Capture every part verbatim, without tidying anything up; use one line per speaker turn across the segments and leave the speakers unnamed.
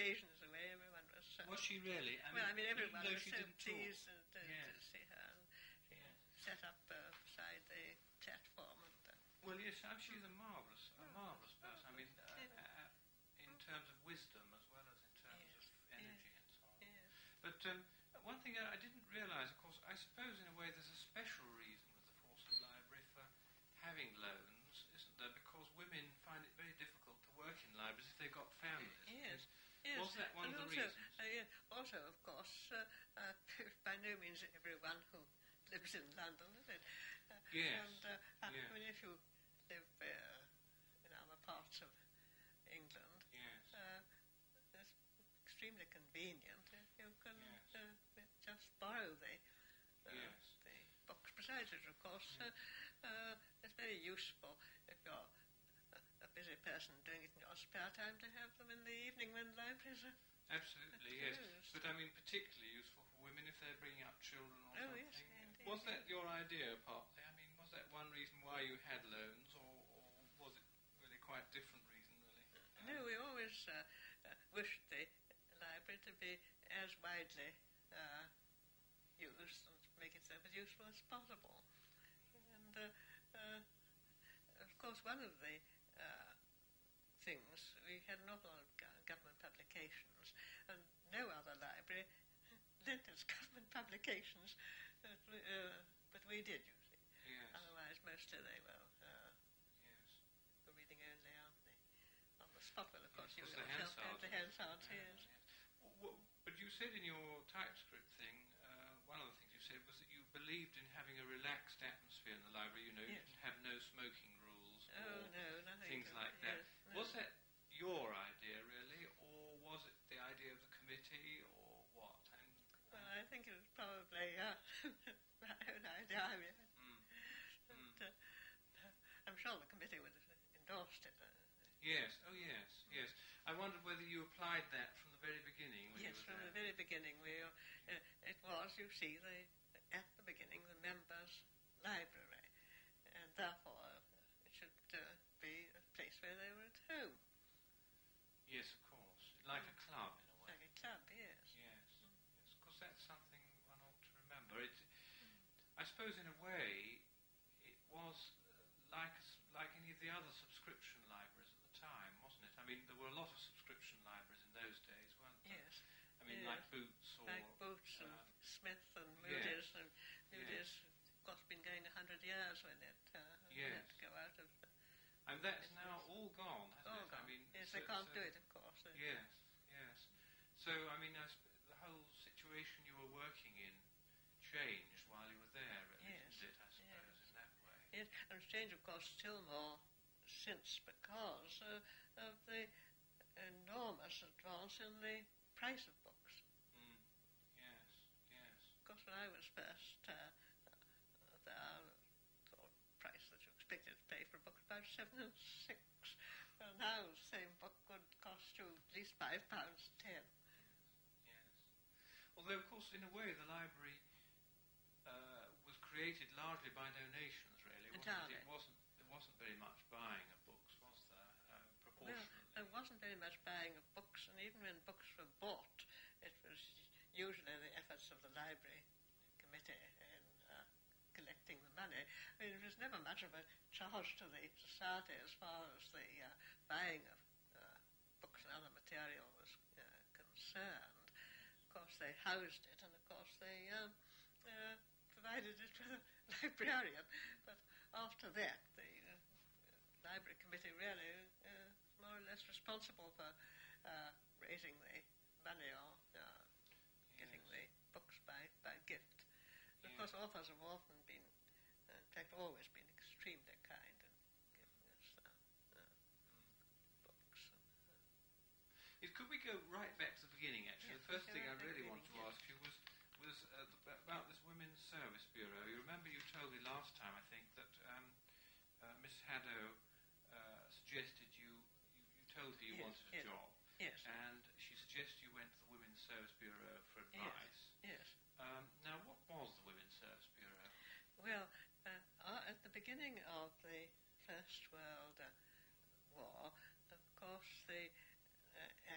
occasions away, everyone was... Uh,
was she really? I
well,
mean,
I mean, everyone was so
didn't
pleased
talk.
to,
Yes.
to see her. And she
Yes.
set up uh, beside the platform. And, uh,
Well, yes, uh, she's a marvellous, a marvellous person. I mean, uh, uh, in terms of wisdom as well as in terms
Yes.
of energy and so on.
yes.
But um, one thing I didn't realise, of course, I suppose in a way there's a special reason with the Fawcett Library for having loans, isn't there? Because women find it very difficult to work in libraries if they've got families.
Yes. Yes.
Was that one
and
of the
also,
reasons?
Uh, yeah, also, of course, uh, uh, by no means everyone who lives in London, is it? Uh,
Yes.
And uh,
Yeah.
I mean, if you live uh, in other parts of England,
Yes.
uh, it's extremely convenient. You can
Yes.
uh, just borrow the, uh,
Yes.
the books. Besides it, of course, uh, uh, it's very useful if you're a, a busy person doing it in your spare time to have them in the evening when libraries are...
Absolutely, yes.
Yes.
But I mean, particularly useful for women if they're bringing up children or
Oh,
something.
yes, indeed.
Was that your idea, partly? I mean, was that one reason why you had loans, or, or was it really quite different reason, really?
No, we always uh, uh, wished the library to be as widely uh, used and to make itself as useful as possible. And, uh, uh, of course, one of the uh, things, we had an awful lot of go- government publications, and no other library lent us government publications, but we, uh, but we did, you see.
Yes.
Otherwise, mostly they were uh,
Yes.
for reading only on the, on the spot. Well, of course,
Yes,
you
was
got
the
help
Hansard.
at the Hansards,
Yeah,
yes.
yes. W- But you said in your TypeScript thing, uh, one of the things you said was that you believed in having a relaxed atmosphere in the library. You know, you
Yes.
didn't have no smoking rules
Oh,
or
no, nothing.
things
to-
like that.
yes, no.
Was that your idea, really, or was it the idea of the committee, or what? And,
Well, I think it was probably uh, my own idea. I mean,
mm,
but,
mm.
uh, I'm sure the committee would have endorsed it. Uh,
Yes, oh yes, yes. I wondered whether you applied that from the very beginning when
yes,
you were
from
there.
the very beginning, we, uh, it was, you see, the, at the beginning, the members' library, and therefore uh, it should uh, be a place where they were at home,
Yes, of course. Like a club, in a way.
like a club, yes.
Yes, yes, because that's something one ought to remember. It, I suppose, in a way, it was uh, like s- like any of the other subscription libraries at the time, wasn't it? I mean, there were a lot of subscription libraries in those days, weren't there?
Yes.
I mean,
yes.
like Boots or
Like Boots and
um,
Smith and
yes.
Moody's, and
Yes.
Moody's, of course, been going a hundred years when it uh,
Yes.
had to go out of.
and that's now all gone, hasn't
Oh,
it? I mean,
yes,
so-
they can't
so-
do it, of course. They-
Yes, yes. So, I mean, I sp- the whole situation you were working in changed while you were there, really,
Yes,
didn't it, I suppose,
yes.
in that way.
Yes, and it's changed, of course, still more since because uh, of the enormous advance in the price of books.
Mm. Yes, yes.
Of course, when I was first uh, there, the sort of price that you expected to pay for a book was about seven and six. Well, now the same book would cost you at least five pounds ten.
Yes. Although, of course, in a way, the library uh, was created largely by donations, really, wasn't
Entirely.
it? It wasn't, there wasn't very much buying of books, was there, uh,
Well,
proportionately?
there wasn't very much buying of books, and even when books were bought, it was usually the efforts of the library committee in uh, collecting the money. I mean, it was never much of a charge to the society as far as the uh, buying of uh, books and other material was uh, concerned. Of course, they housed it, and of course, they uh, uh, provided it for the librarian. But after that, the uh, library committee really uh, more or less responsible for uh, raising the money or uh, getting
Yes.
the books by, by gift. Of
Yes.
course, authors have often been, uh, in fact, always been extremely kind in giving us uh, uh, books.
It, could we go right back to the beginning, actually?
Yes,
The first
go
thing I
right back to
really
the
wanted to
beginning,
ask you was was uh, th- about this Women's Service Bureau. You remember you told me last time, I think, that um, uh, Miss Haddow uh, suggested you, you, you told her you
Yes,
wanted a
yes.
job,
Yes,
and she suggested you went to the Women's Service Bureau for advice.
yes.
Um, now, what was the Women's Service Bureau?
Well, uh, uh, at the beginning of the First World uh, War, of course, the uh, activity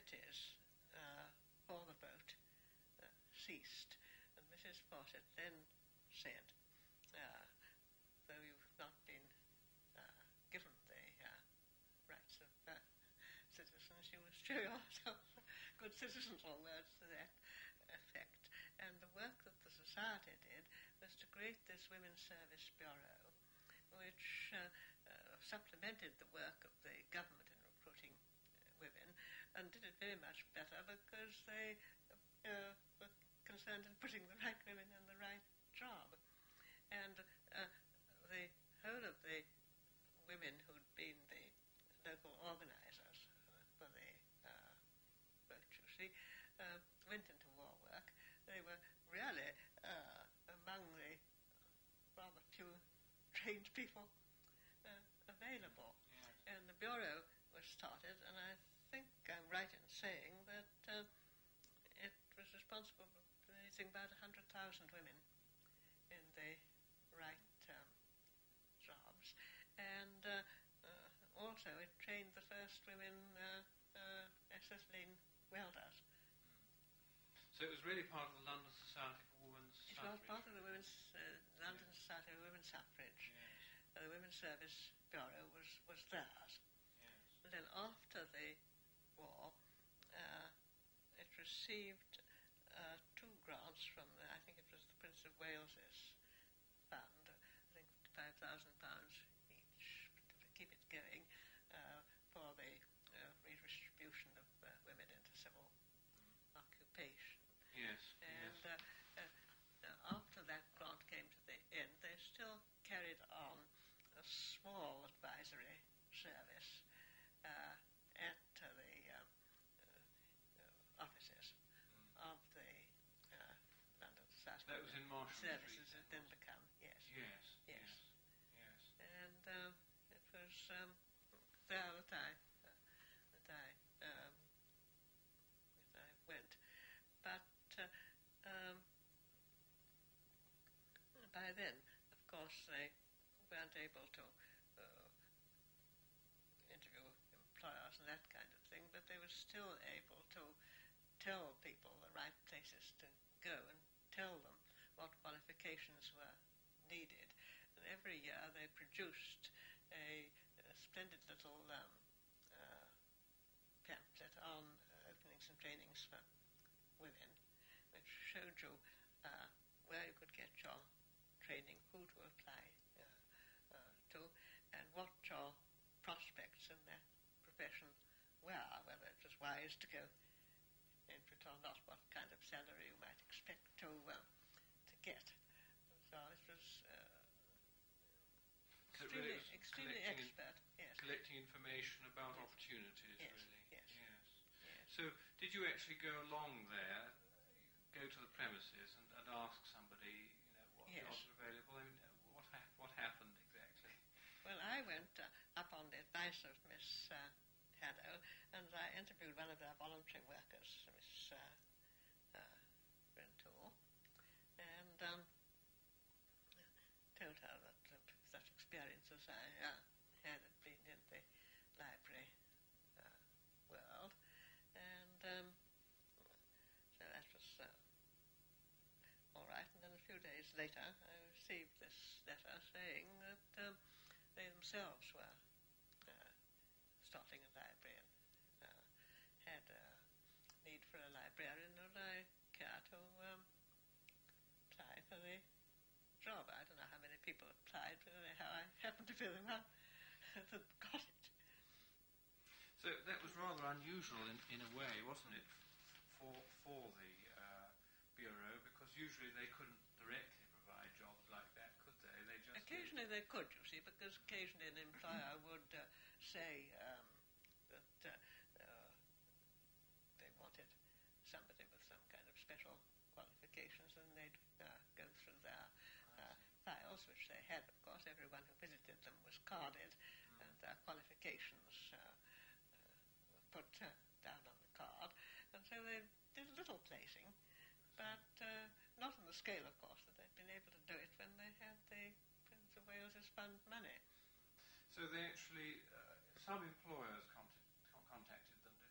committees uh, for the vote uh, ceased, and Missus Fawcett then said, uh, though you've not been uh, given the uh, rights of uh, citizens, you must show yourself good citizens, or words to that effect. And the work that the society did was to create this Women's Service Bureau, which uh, uh, supplemented the work of the government in recruiting uh, women, and did it very much better because they uh, were concerned in putting the right women in the right job. And uh, the whole of the women who'd been the local organisers uh, for the uh, vote, you see, uh, went into war work. They were really uh, among the rather few trained people uh, available.
Yes.
And the Bureau was started, and I think I'm right in saying that uh, it was responsible for producing about one hundred thousand women in the right um, jobs. And uh, uh, also it trained the first women uh, uh, as Cecilene welders.
So it was really part of the London Society for Women's
It
Suffrage.
was part of the Women's uh, London Society for Women's Suffrage.
Yes.
Uh, the Women's Service Bureau was, was theirs.
Yes.
And then after the war, uh, it received uh, two grants from, the, I think it was the Prince of Wales's fund, I think five thousand pounds each to keep it going uh, for the uh, redistribution of uh, women into civil occupation.
Yes.
And
yes.
uh, uh, after that grant came to the end, they still carried on a small advisory service uh, at uh, the um, uh, offices
Mm.
of the uh, London Society.
That was in Marshall
Services
Street.
had
then,
then become, yes.
Yes.
Yes.
Yes. Yes.
And um, it was um, there that I, uh, that I, um, that I went. But uh, um, by then, of course, they weren't able to uh, interview employers and that kind of thing, but they were still able to tell people the right places to go and tell them what qualifications were needed. And every year they produced a, a splendid little um, uh, pamphlet on uh, openings and trainings for women, which showed you uh, where you could get your training, who to apply uh, uh, to, and what your prospects in that profession were, whether it was wise to go into it or not, what kind of salary you might expect to uh, to get. So it was uh,
So it
extremely,
really was
extremely
collecting
expert. Yes.
Collecting information about
Yes.
opportunities,
Yes,
really.
yes.
Yes.
Yes.
So did you actually go along there, go to the premises and, and ask somebody, you know, what
Yes.
jobs are available? I mean, uh, what ha- what happened exactly?
Well, I went uh, up on the advice of Miss uh, Haddo, and I interviewed one of our voluntary workers, Miss uh, uh, Rentoul, and um, told her that uh, such experience as I uh, had been in the library uh, world, and um, so that was uh, all right. And then a few days later, I received this letter saying that um, they themselves were uh, starting a library and uh, had a need for a librarian, and I care to um, apply for the job. I don't know how many people applied, but how I happened to be the one that got it.
So that was rather unusual in, in a way, wasn't it, for for the uh, bureau? Because usually they couldn't directly provide jobs like that, could they? They just
Occasionally they could, you see, because occasionally an employer would uh, say um, that uh, uh, they wanted somebody with some kind of special qualifications, and they'd uh, go through their uh, files, which they had, of course. Everyone who visited them was carded,
Mm.
and their qualifications uh, uh, were put uh, down on the card. And so they did a little placing, but uh, not on the scale, of course, that they'd been able to do it when they had the Prince of Wales's fund money.
So they actually, uh, some employers contact, con- contacted them, did they? And
Yes,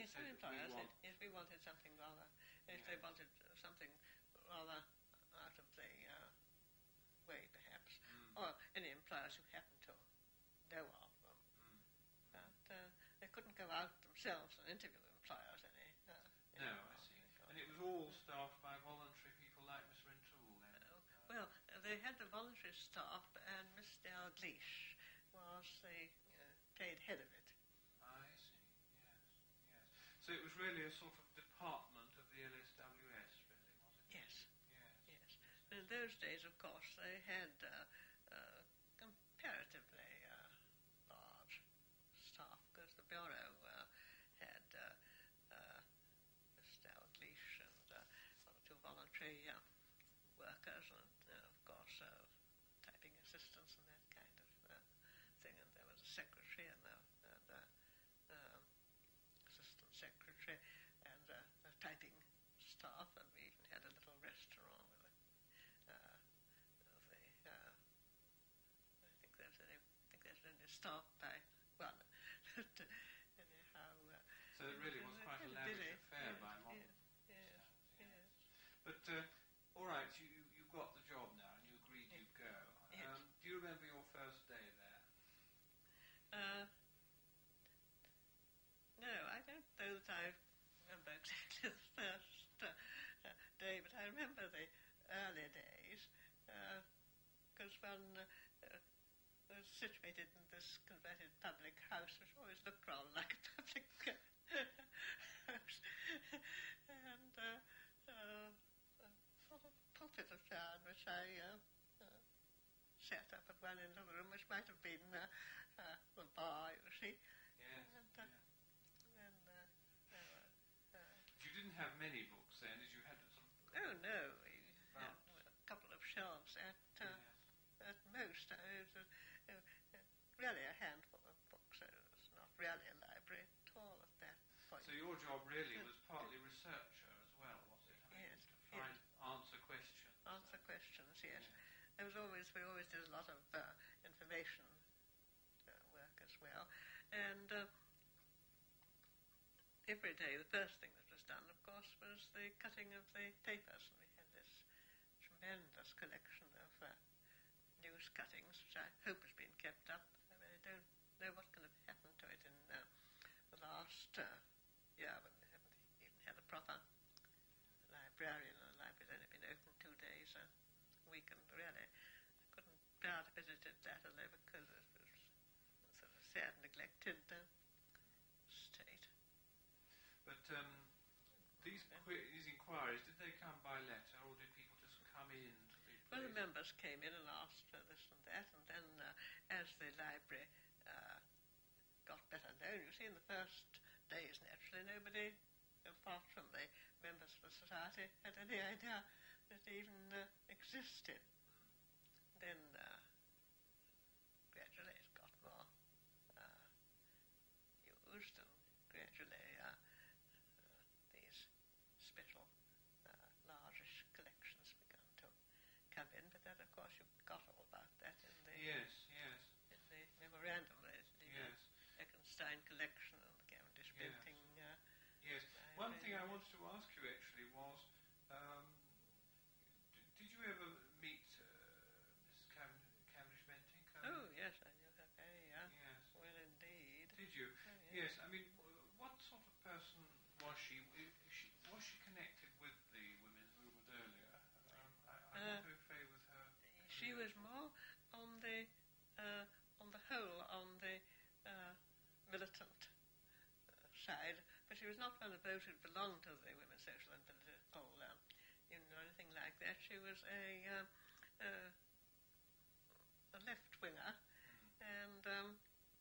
Yes,
said
some
we
employers,
want-
if, if we wanted something rather, if
Yeah.
they wanted uh, something rather out of the uh, way, perhaps,
Mm.
or any employers who happen to know of them,
Mm.
but uh, they couldn't go out themselves and interview employers any. Uh,
No,
anymore.
I see.
They got-
And it was all staffed by voluntary people like Miss Rintoul then?
Uh,
Uh,
well, uh, they had the voluntary staff, and Miss Dalgleish was the uh, paid head of it.
I see, yes, yes. So it was really a sort of department of the L S W S, really, was it?
Yes.
Yes.
Yes. In those days, of course, they had uh, uh, comparatively uh, large staff because the bureau uh, had uh, uh, Miss Dalgleish and uh, one or two voluntary uh, workers, and uh, of course uh, typing assistants and that kind of uh, thing. And there was a secretary and a, and a um, assistant secretary and uh, a typing staff, and we even had a little restaurant with a uh, the, uh, I think there's only, I think there's only staff by one. Anyhow, uh,
So it really was quite a lavish
busy.
affair
Yes,
by modern
yes, yes,
standards,
yes.
But, uh, all right, you, you got the job now and you agreed
Yes.
you'd go.
Yes.
Um, do you remember your first day there?
Uh, no, I don't know that I remember exactly the first uh, uh, day, but I remember the early days, because one uh, uh, was situated in this converted public house, which always looked rather like a public house, and uh, uh, a sort of pulpit affair in which I uh, uh, sat up at one end of the room, which might have been uh, uh, the bar, you see.
Yes.
And, uh,
yeah.
and uh, there were, uh,
But you didn't have many books then, as you had to sort of...
oh no, we had
Right.
a couple of shelves at uh,
Yes.
at most. I mean, it was uh, uh, really a handful of books. It was not really a library at all at that point.
So your job really was partly researcher as well, was it? I mean,
Yes,
to find, answer questions.
Answer questions, yes.
Yeah.
There was always, we always did a lot of uh, information uh, work as well. And uh, every day, the first thing that was done, of course, was the cutting of the papers. And we had this tremendous collection of uh, news cuttings, which I hope has been kept up. I mean, I don't know what can have happened to it in uh, the last uh, year when they haven't even had a proper librarian. The library's only been open two days a week, and really I couldn't bear to visit it latterly because it was a sort of sad, neglected uh, state.
But um, these que- these inquiries, did they come by letter or did people just come in to the
Well, the
place?
members came in and asked for this and that, and then uh, as the library uh, got better known, you see, in the first days, naturally, nobody, apart from the members of the society, had any idea that it even uh, existed. Then uh, gradually it got more uh, used, and gradually uh, uh, these special uh, largish collections began to come in. But then, of course, you got all about that in the
Yes, yes,
in the memorandum. The, the
yes,
uh, Eckenstein collection and the Cavendish
Yes.
printing. Uh,
yes. One thing I
library.
wanted to ask you actually was, um, d- did you ever meet uh, Missus Cav- Cavendish Bentinck? I
Oh
mean,
yes, I knew her very uh,
yes.
well indeed.
Did you?
Oh,
Yes. I mean, w- what sort of person was she? I- is she was she connected with the women's movement earlier? Um, I, I'm
Uh,
not very familiar with her.
She was more on the uh, on the whole on the uh, militant uh, side, but she was not one of those who belonged to the Women's Social and Political um, Union or anything like that. She was a uh, uh, a left winger, and um,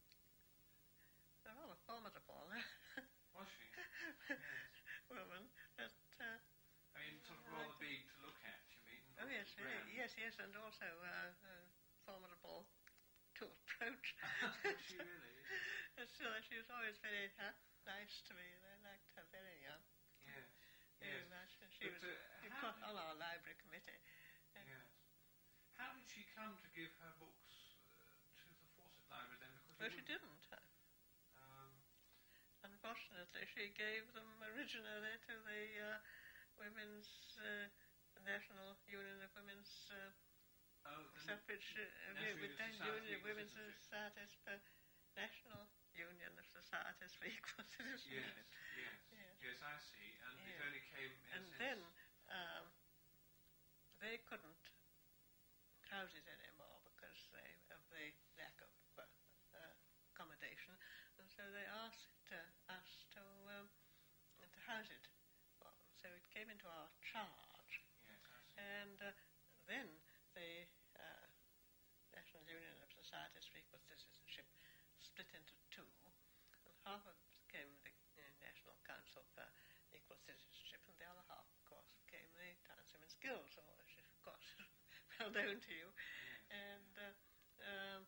a rather formidable
Was she? Yes.
woman. But uh,
I mean, sort of rather big to look at. You mean?
oh
not
yes,
grand.
very- yes, yes, and also uh, uh, formidable to approach.
Was she really?
But still, she was always very uh, nice to me, and I liked her very, uh,
Yes.
very
Yes.
much. And she
But,
was
uh,
she
how
put
did-
on our library committee.
Yes. How did she come to give her books uh, to the Fawcett Library then? Because
Well,
you
she
wouldn't-
didn't. uh,
Um,
Unfortunately, unfortunately, she gave them originally to the uh, Women's uh, National Union of Women's uh,
Oh, the
Suffrage uh,
National
with
Union
Union
Society
of
for
Women's
Citizenship.
Societies for National Union of Societies for Equal Citizenship.
Yes, yes,
Yes.
yes, I see. And it
Yes.
only came in
And
a sense.
then um, they couldn't house it anymore because they, of the lack of uh, uh, accommodation, and so they asked uh, us to um, to house it. Well, so it came into our charge,
Yes, I see.
and uh, then the uh, National Union of Societies for Equal Citizenship split into two, and half of it became the uh, National Council for Equal Citizenship, and the other half, of course, became the Town's Women's Guild, so which is, of course, well known to you.
Yes.
And uh, um,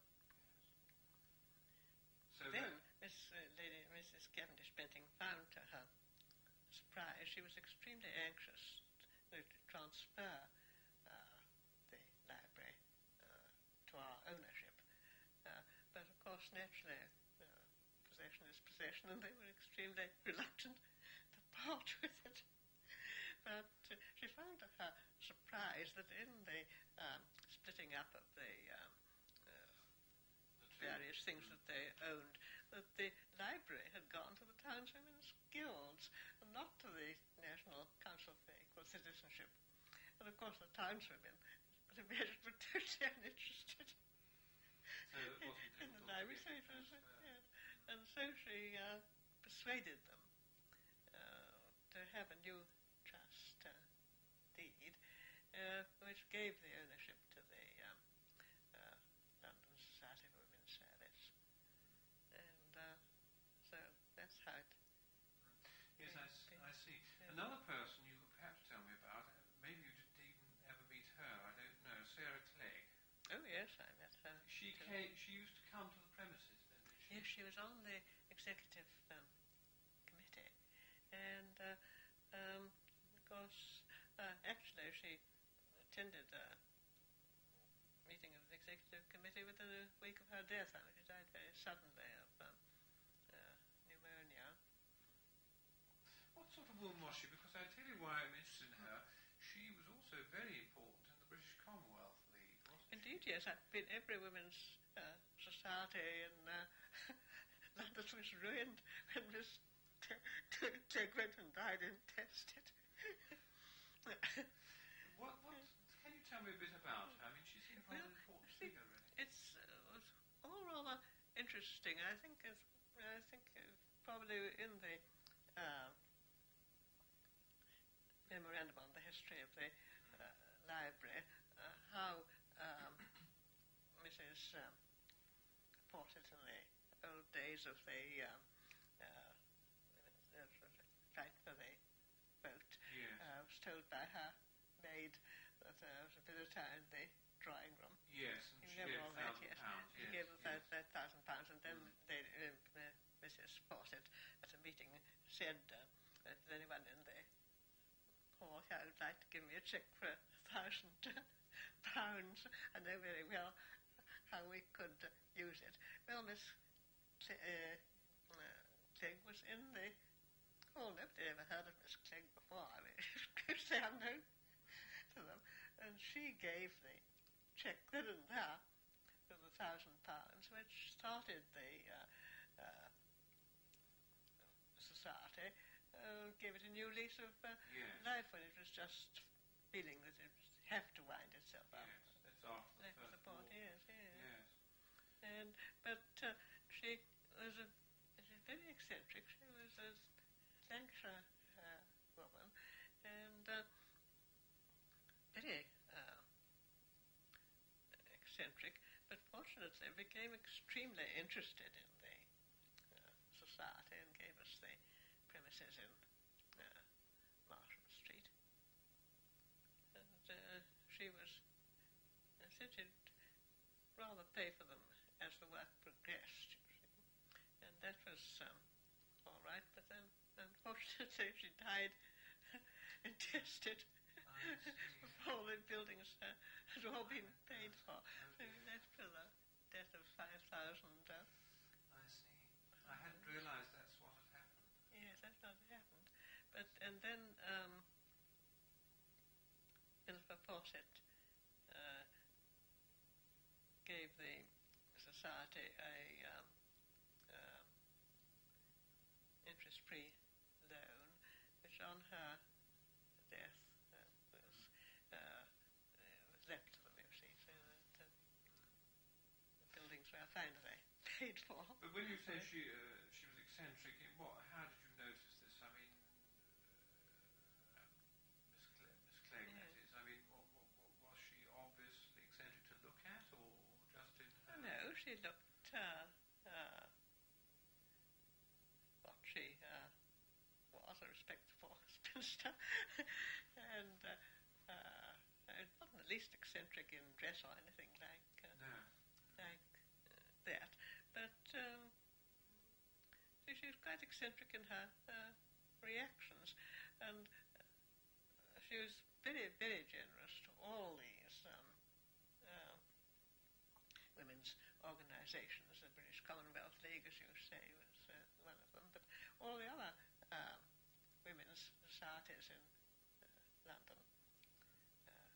So
then
that,
Miss uh, Lady Missus Cavendish Benting found to her surprise she was extremely anxious to, to transfer uh, the library uh, to our ownership. Uh, but of course, naturally, uh, possession is possession, and they were extremely reluctant to part with it. But uh, she found to her surprise that in the um, splitting up of the um, uh,
the two,
various things that they owned, that the library had gone to the Town's Women's Guilds and not to the National Council for Equal Citizenship. And of course, the townswomen, as imagine, were totally uninterested
so it wasn't
in the
difficult to
library.
get
So
it
it was, uh,
transferred.
yes. And so she uh, persuaded them uh, to have a new trust uh, deed, uh, which gave the ownership to the um, uh, London Society for Women's Service. And uh, so that's how it.
Yes, I, s- I see.
Yeah.
Another person you could perhaps tell me about, uh, maybe you didn't even ever meet her, I don't know, Sarah Clegg.
Oh yes, I met her.
She
too.
came, she used to come to the premises then, did she?
Yes, she was on the executive um, committee, and uh, um, of course, uh, actually, she attended a meeting of the executive committee within a week of her death. I mean, she died very suddenly of um, uh, pneumonia.
What sort of woman was she? Because I tell you why I'm interested in her. She was also very important in the British Commonwealth League, wasn't she?
Indeed, yes, I've been every women's uh, society in uh, London was ruined when Miss Clegg went and died intestate.
What, what, can you tell me a bit about her? I mean, she seemed quite
Well,
an important
I think
figure, really.
It's uh, was all rather interesting. I think it's, I think uh, probably in the uh, memorandum on the history of the uh, library, uh, how um, Missus Um, Porter in the old days of the um, uh, the fight for the vote
Yes.
uh, was told by her maid that there was a visitor in the drawing room.
Yes, and
You
she
remember
gave
all
a
that,
thousand
yes.
pounds.
She
Yes,
gave them
yes.
that, that thousand pounds, and then
Mm.
they, uh, uh, Missus Fawcett at a meeting said, uh, if there's anyone in the hall here who'd like to give me a cheque for a thousand pounds, I know very well how we could uh, use it. Well, Miss Cle- uh, uh, Clegg was in the hall. Nobody ever heard of Miss Clegg before. I mean, it's unknown to them. And she gave the cheque then and there for the thousand pounds, which started the uh, uh, society, uh, gave it a new lease of uh,
Yes.
life when it was just feeling that it would have to wind itself up.
Yes, that's after the
After the
First War.
part, yes, yes.
Yes.
And but uh, she was a, she was very eccentric. She was a Lancashire uh, woman, and uh, very uh, eccentric. But fortunately, became extremely interested in the uh, society and gave us the premises in uh, Marshall Street. And uh, she was, I said she'd rather pay for them as the work progressed, you see. And that was um, all right, but then unfortunately she died intestate
I see.
before the buildings uh, had all been paid for. So we left with a debt of five thousand. Uh,
I see. I hadn't realised that's what had happened.
yes, Fawcett uh, gave the society a um, um, interest-free loan, which on her death uh, was, uh, was left to them, you see, so that uh, the buildings were finally paid for.
But when you say she uh, she was eccentric, what? How did you notice this? I mean, uh, um, Miss Clegg, Miss Clegg,
Yes.
that is. I mean, what, what, what, was she obviously eccentric to look at, or just in her?
No, she looked uh, uh, what she uh, was, a respectable spinster, and uh, uh, not in the least eccentric in dress or anything like uh,
No.
like uh, that. But um, she, she was quite eccentric in her uh, reactions, and uh, she was very, very generous to all these um, uh, women's organisations. The British Commonwealth League, as you say, was uh, one of them, but all the other uh, women's societies in uh, London uh,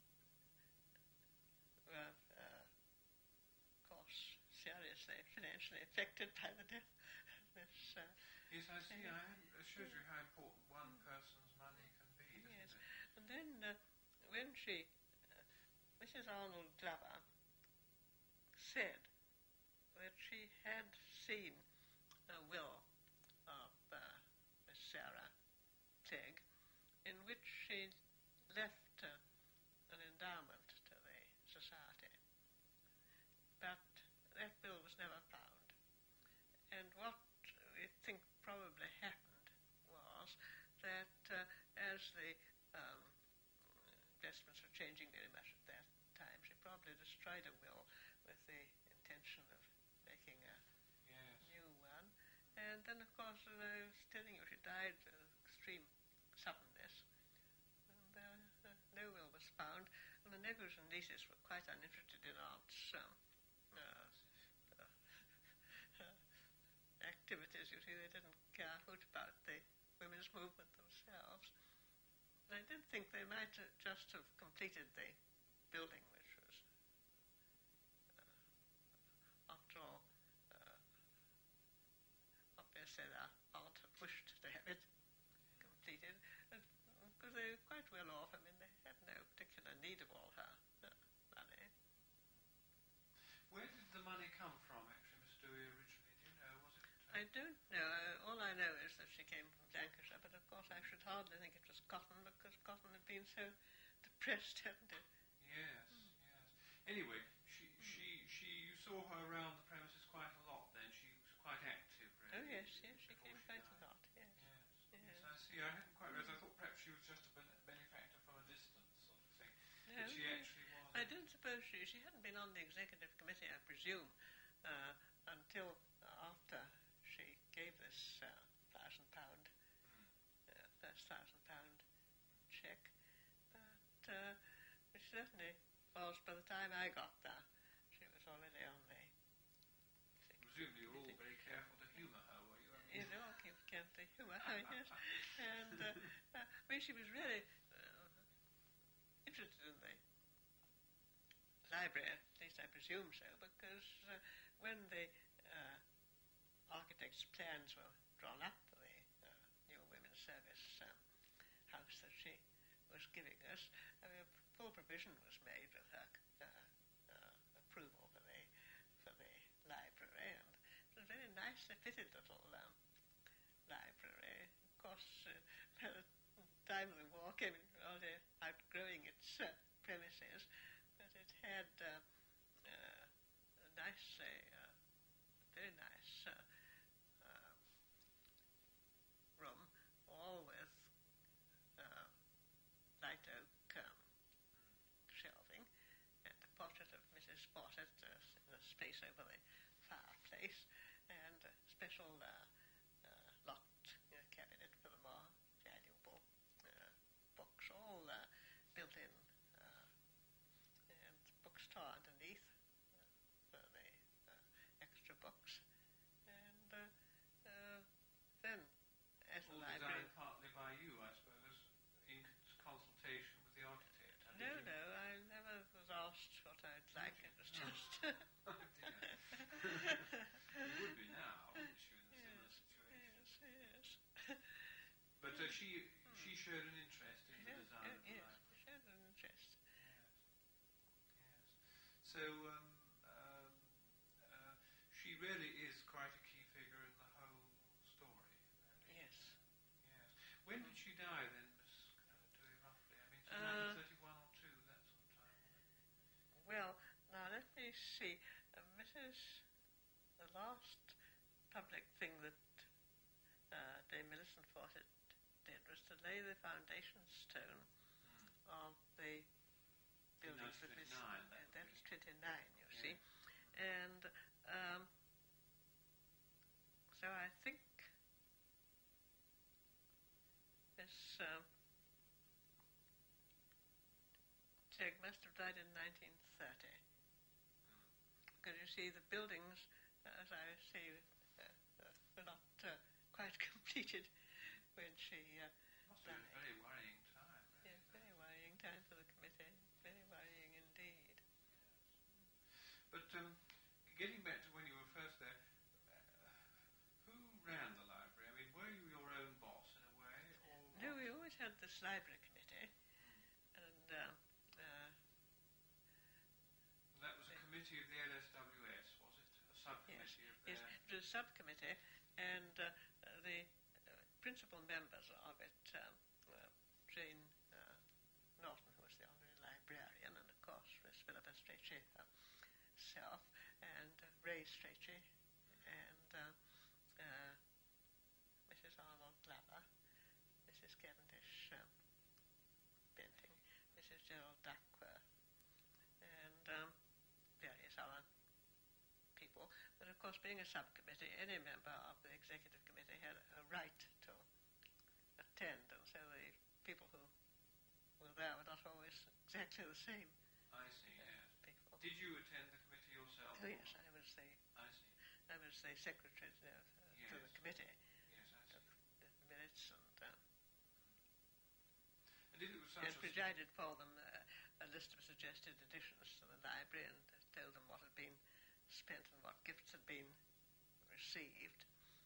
were, uh, of course, seriously financially affected by the death of Miss. Uh,
Yes, I see. I, it shows you how important one person's money can be, doesn't
yes,
it?
and then uh, when she, uh, Missus Arnold Glover, said that she had seen a will of uh, Miss Sarah Clegg, in which she left uh, an endowment to the society. But that will was never found. And what we think probably happened was that uh, as the um, investments were changing very much at that time, she probably destroyed a will with the intention of making a
Yes.
new one. And then, of course, as I was telling you, she died of extreme suddenness. And uh, uh, no will was found. And the nephews and nieces were quite uninterested in Aunt's um, uh, uh, activities. You see, they didn't care a hoot about the women's movement themselves. And I did think they might uh, just have completed the building, which was, uh, after all, uh, obviously their aunt had wished to have it completed, because they were quite well off. I mean, they had no particular need of all her uh, money.
Where did the money come from, actually, Miss Dewey, originally? Do you know? Was it? Uh,
I don't know. Uh, all I know is that she came from Lancashire, but of course I should hardly think it was cotton, because cotton had been so depressed, hadn't it?
Yes, yes. Anyway, she, she, she, you saw her around the premises quite a lot then. She was quite active, really.
Oh, yes, yes, she
before
came
she
quite
died.
a lot, yes.
Yes,
Yes.
yes, I see. I hadn't quite realised. I thought perhaps she was just a ben- benefactor from a distance, sort of thing.
No,
But she
no.
actually was.
I don't suppose she, she hadn't been on the executive committee, I presume, uh, until after she gave this uh, thousand pound,
Mm.
uh, first thousand pound cheque. But uh, it certainly was, by the time I got there, she was already on the
Presumably you were all very careful to humour her, were you? I mean,
you know, keep carefully humour, yes. And uh, uh, I mean, she was really uh, interested in the library, at least I presume so, because uh, when the uh, architect's plans were drawn up for the uh, new women's service um, house that she was giving us, I mean, full provision was made with her uh, uh, approval for the for the library, and it was a very nicely fitted little um, library. Of course, uh, by the time of the war came in, already outgrowing its uh, premises, but it had uh, uh, a nice, uh, very nice uh, uh, room, all with uh, light oak um, shelving, and a portrait of Missus Fawcett uh, in a space over the fireplace, and a special uh, uh, locked uh, cabinet for the more valuable uh, books, all uh, built in, uh, and bookstore underneath uh, for the uh, extra books. And uh, uh, then, as the
all
library...
designed partly by you, I suppose, in consultation with the architect. I
No,
think you she she showed an interest in the
Yes,
design
oh,
of the
yes,
library.
she showed an interest.
Yes. Yes. So um, um, uh, she really is quite a key figure in the whole story. Really.
Yes.
Yes. When did she die then, Miss Dewey, roughly? I mean,
Uh,
nineteen thirty-one or two, that sort of time.
Well, now let me see. Uh, Missus The last public thing that uh, Dame Millicent Fawcett did was to lay the foundation stone
Mm.
of the
In
buildings that Miss
nineteen twenty-nine,
uh,
that would
that
be.
was twenty-nine, you
Yeah.
see. And um, so I think Miss um, Clegg must have died in nineteen thirty. Because you see, the buildings, uh, as I say, uh, uh, were not uh, quite completed when she uh,
Must have been a
died.
very worrying time. Really.
Yeah, very worrying time for the committee. Very worrying indeed.
But um, getting back to when you were first there, uh, who ran the library? I mean, were you your own boss in a way, or
No,
what?
we always had this library committee, and uh, uh,
That was a committee of the L S W S, was it? A subcommittee of
yes,
their...
it was a subcommittee, and uh, uh, the uh, principal members of it um, were Jane uh, Norton, who was the honorary librarian, and of course Miss Philippa Strachey herself, and uh, Ray Strachey, and uh, uh, Missus Arnold Glover, Missus Cavendish um, Benting, Missus Gerald Duckworth, and um, various other people. But of course, being a subcommittee, any member of the executive committee had a right to attend, and so the people who were there were not always exactly the same
I see,
uh,
yes.
people.
Did you attend the committee yourself?
Oh
or
yes,
not?
I was the
I see.
I was the secretary to, uh, to the
Yes.
committee,
Yes, I
took
see.
the minutes, and uh,
And if it was such
and
a...
presided for them uh, a list of suggested additions to the library, and uh, told them what had been spent and what gifts had been received.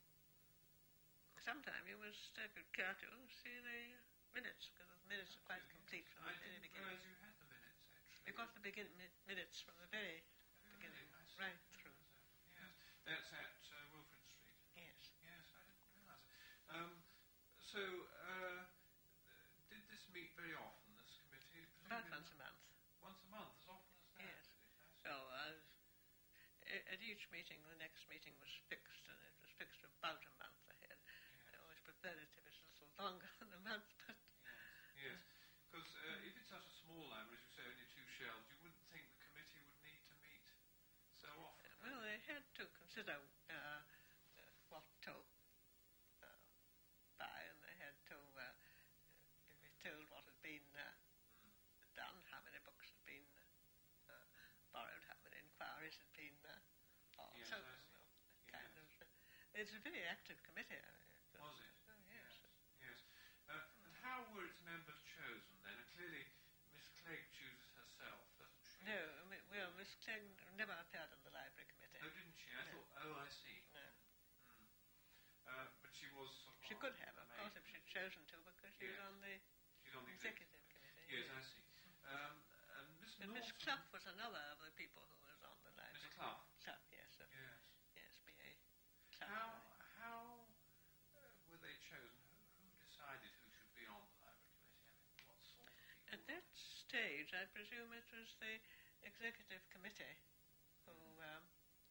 Sometime you must uh, care to see the minutes, because the minutes are quite complete from
I
the very
didn't
beginning.
realise you had the minutes, actually.
You got the begin mi- minutes from the very
Oh,
beginning,
really? I see.
right
I didn't
through.
realise that. Yes, that's at uh, Wilfrid Street.
Yes.
Yes, I didn't realise it. Um, so, uh, did this meet very often, this committee?
About
Presumably
once a month.
Once a month, as often as that?
Yes.
did it? I see.
So uh, a- at each meeting, the next meeting was fixed, and it was fixed about a month ahead. I always preferred it if it was a little longer than a month, but
Yes, because uh, if it's such a small library, as you say, only two shelves, you wouldn't think the committee would need to meet so often.
well, they had to consider uh, uh, what to uh, buy, and they had to uh, be told what had been uh, done, how many books had been uh, borrowed, how many inquiries had been uh, on.
Yes,
so,
I see.
you know, kind
Yes.
of, uh, it's a very active committee. I mean, it
Was it?
Oh, yes.
Yes. Uh, and how were its members chosen then? And clearly, Miss Clegg chooses herself, doesn't she?
No, I mean, well, Miss Clegg never appeared in the library committee.
Oh, didn't she? I
No.
thought. Oh, I see.
No.
Mm. Uh, but she was. Sort of
She
on
could have,
the
of
main-
course, if she'd chosen to, because she was
Yes.
on the
She's on the
executive committee.
Yes, I see. Um, and Miss
And Miss
Norton.
Clough was another of the people who was on the library.
Miss Clough.
Clough, yes, uh,
Yes.
yes, B A Clough.
How how uh, were they chosen? Who, who decided who should be on the library committee? I mean, what sort of people?
At that stage, I presume it was the executive committee who um,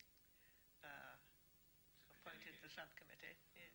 uh, appointed the subcommittee. Yes.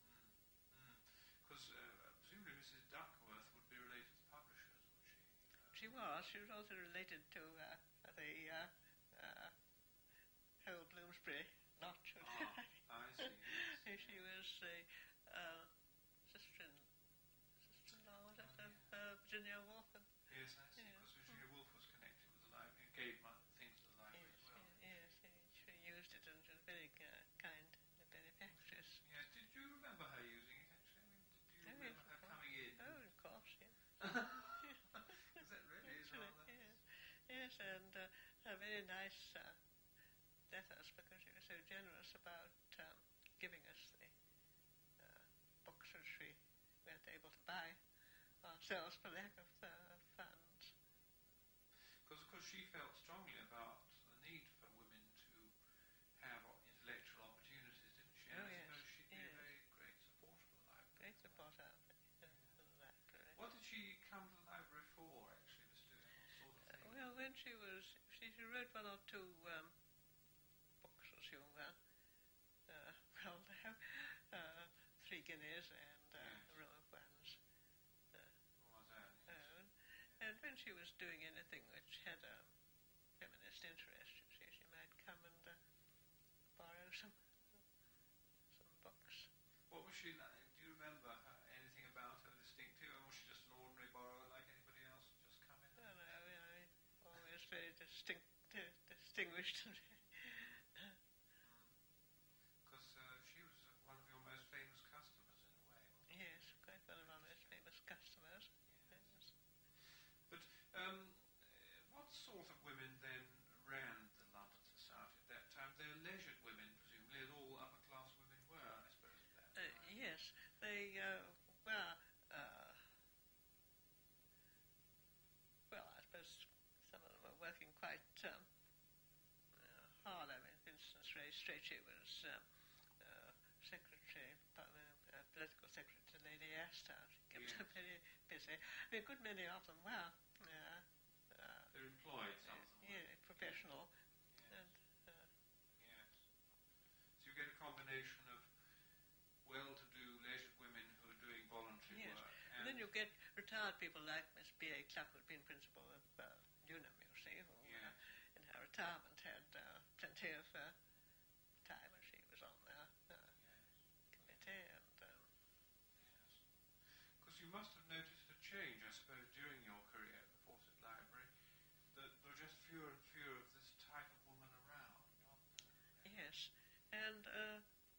Because uh, presumably Missus Duckworth would be related to publishers, would she? Uh,
She was. She was also related to uh, the uh, uh, whole Bloomsbury lot.
ah, I see. Yes.
She was the uh, sister in, sister-in-law, was it,
Oh,
of uh, Virginia Woolf? And,
Yes, I see.
Yeah.
Because Virginia Woolf was connected with the library and gave mo- things to the library
yes,
as well.
yes, yes, she used it, and she was very uh, kind and benefactress.
Yes. Did you remember her using it actually? I mean, did you
Oh,
remember
yes,
her
of
coming in?
Oh, of course, yes.
Because that really is
Actually,
rather.
yes. Yes, and uh, her very nice uh, letters, because she was so generous about um, giving us the uh, books which we weren't able to themselves for lack of uh, funds.
Because, of course, she felt strongly about the need for women to have intellectual opportunities, didn't she?
Oh,
And I
yes,
suppose she'd be
yes.
a very great supporter of the library.
Great supporter of the, uh, of the library.
What did she come to the library for, actually, Miss Doohan? What sort of
Uh,
thing?
well, when she was, she, she wrote one or two um, books, as you were. Uh, well, uh, Three Guineas and uh,
Yes.
a row of ones. Uh,
What was that? Yes.
own. And when she was doing anything which had a feminist interest, you see, she might come and uh, borrow some some books.
What was she like? Do you remember her, anything about her distinctive? Or was she just an ordinary borrower like anybody else? Just come in?
I don't know, you know, always very distinct, uh, distinguished.
Because uh, she was uh, one of your most famous customers in a way, wasn't she?
Yes, quite one of our most famous customers. Yes.
But um, what sort of women then ran the London Society at that time? They were leisured women, presumably, as all upper-class women were, I suppose, at that
Uh,
time.
yes, they uh, were, uh, well, I suppose some of them were working quite um, uh, hard. I mean, for instance, Ray Strachey was um, uh, secretary, uh, uh, political secretary to Lady Astor. She kept
Yes.
her very busy. I mean, a good many of them were uh, uh,
They're employed, some of them. were.
yeah, professional.
Yes.
And, uh,
Yes. So you get a combination of well-to-do leisured women who are doing voluntary
Yes.
work.
And then you get retired people like Miss B A Cluck, who'd been principal of uh, Newnham, you see, who
Yeah.
uh, in her retirement had uh, plenty of uh, time when she was on the uh, committee. And um,
Because you must have noticed a change, I suppose, during your career at the Fawcett Library, that there were just fewer and fewer of this type of woman around, aren't there?
yes, and uh,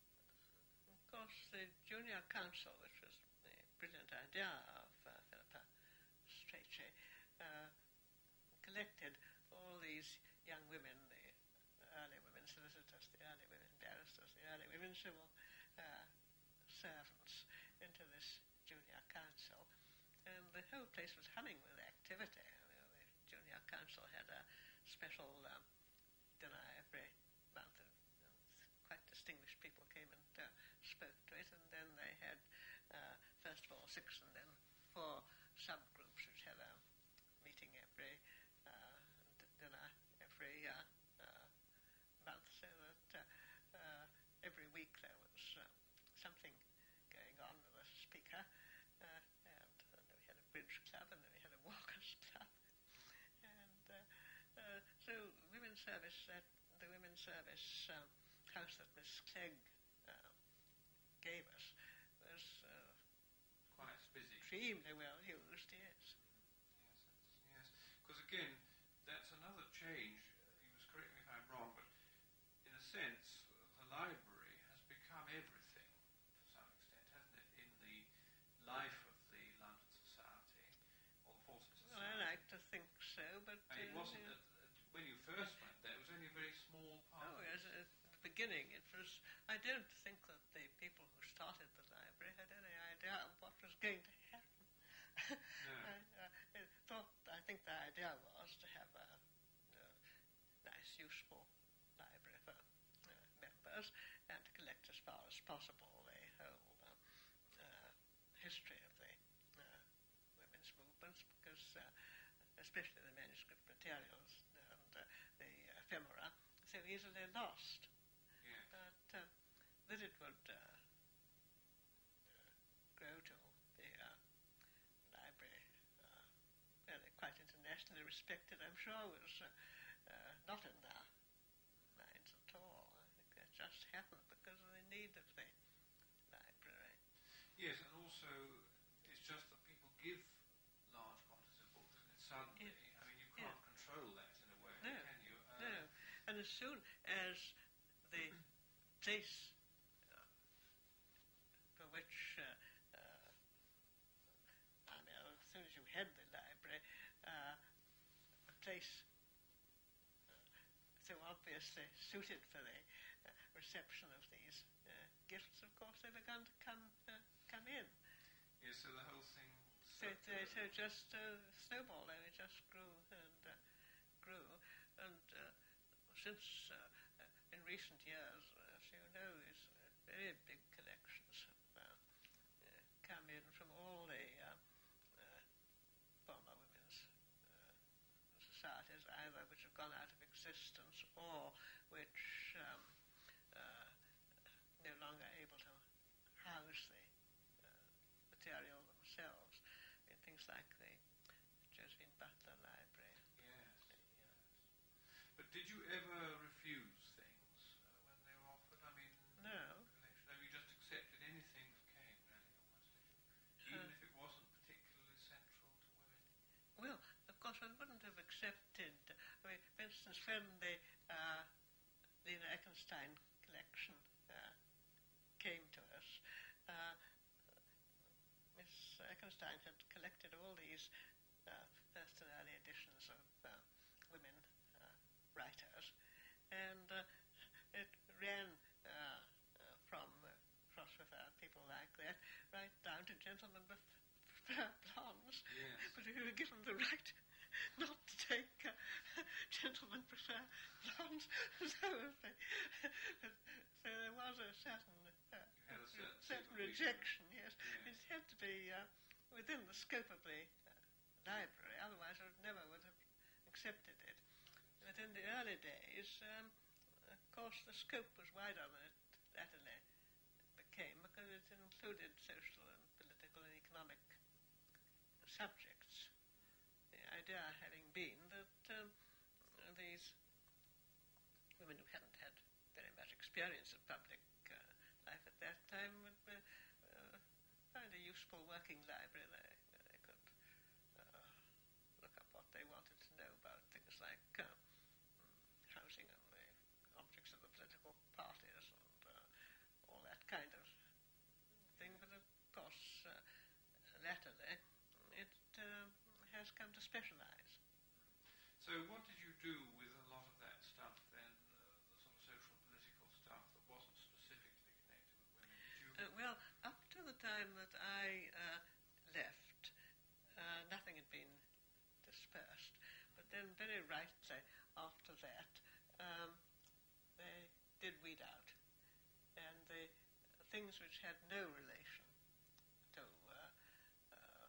of course the Junior Council, which was the brilliant idea of uh, Philippa Strachey, uh, collected all these young women, the early women solicitors, the early women barristers, the early women civil uh, servants into this Junior Council. And the whole place was humming with activity. I mean, the Junior Council had a special um, dinner every month, and, and quite distinguished people came and uh, spoke to it. And then they had, uh, first of all, six and then four subgroups which had a meeting every uh, d- dinner every uh, uh, month, so that uh, uh, every week there was uh, something going on with a speaker, uh, and, and then we had a bridge club, and then we had a walkers club, and uh, uh, so women's service, that the women's service um, house that Miss Clegg uh, gave us was uh,
Quite busy.
extremely well used, yes.
Yes, because again, that's another change. You must correct me if I'm wrong, but in a sense, the library has become everything to some extent, hasn't it, in the life of the London Society or the Fawcett Society?
Well, I like to think so, but
And it
uh,
wasn't at, at, when you first went there. It was only a very small part.
Oh,
of
yes,
it.
at the beginning it was, I don't think that the people who started the library had any idea of what was going to happen.
No.
I, uh, I thought, I think the idea was to have a, a nice, useful library for uh, members and to collect as far as possible the whole um, uh, history of the uh, women's movements, because uh, especially the manuscript materials and uh, the ephemera so easily lost.
Yes.
But uh, that it would uh, uh, grow to the uh, library uh, really quite internationally respected, I'm sure was uh, uh, not in their minds at all. I think that just happened because of the need of the library.
Yes, and also it's just that people give large quantities of books, and it's suddenly,
Yeah.
I mean, you can't
Yeah.
control that in a way,
No.
can you? Uh,
No, and as soon as the place uh, for which, uh, uh, I mean, as soon as you had the library, uh, a place uh, so obviously suited for the uh, reception of these uh, gifts, of course, they began to come uh, come in.
Yes, so the whole thing
so it, uh, so it just uh, snowballed and it just grew and uh, grew. And uh, since uh, uh, in recent years, as you know, these uh, very big collections have uh, uh, come in from all the uh, uh, former women's uh, societies, either which have gone out of existence or which um, uh, no longer able to house the uh, material themselves. I mean, things like the Josephine Butler Library.
Yes, yes. But did you ever refuse things uh, when they were offered? I mean,
No.
collection. Have you just accepted anything that came, really, almost, even
Uh,
if it wasn't particularly central to women?
Well, of course, I wouldn't have accepted. I mean, for instance, when the uh, Lena Eckenstein collection uh, came to us, uh, Miss Eckenstein had collected all these uh, first and early editions of uh, women uh, writers, and uh, it ran uh, uh, from uh, Frostwither and people like that right down to gentlemen with prefer blondes.
Yes.
But we were given the right not to take uh, gentlemen prefer blondes. so, they, so there was a certain, uh,
You had a certain
certain
supervision.
rejection, yes.
Yes.
It had to be uh, within the scope of the uh, library, otherwise I would never would have accepted it. But in the early days, um, of course, the scope was wider than it latterly became, because it included social and political and economic subjects. The idea having been that um, these women who hadn't had very much experience of public uh, life at that time would uh, uh, find a useful working library there where they could uh, look up what they wanted to know about things like uh, housing and the objects of the political parties and uh, all that kind of thing. But of course, uh, latterly, it uh, has come to specialize.
So what did you do with a lot of that stuff then, uh, the sort of social political stuff that wasn't specifically connected with women? Did you...
Uh, well, up to the time that I uh, left, uh, nothing had been dispersed. But then very rightly after that, um, they did weed out. And the things which had no relation to uh, uh,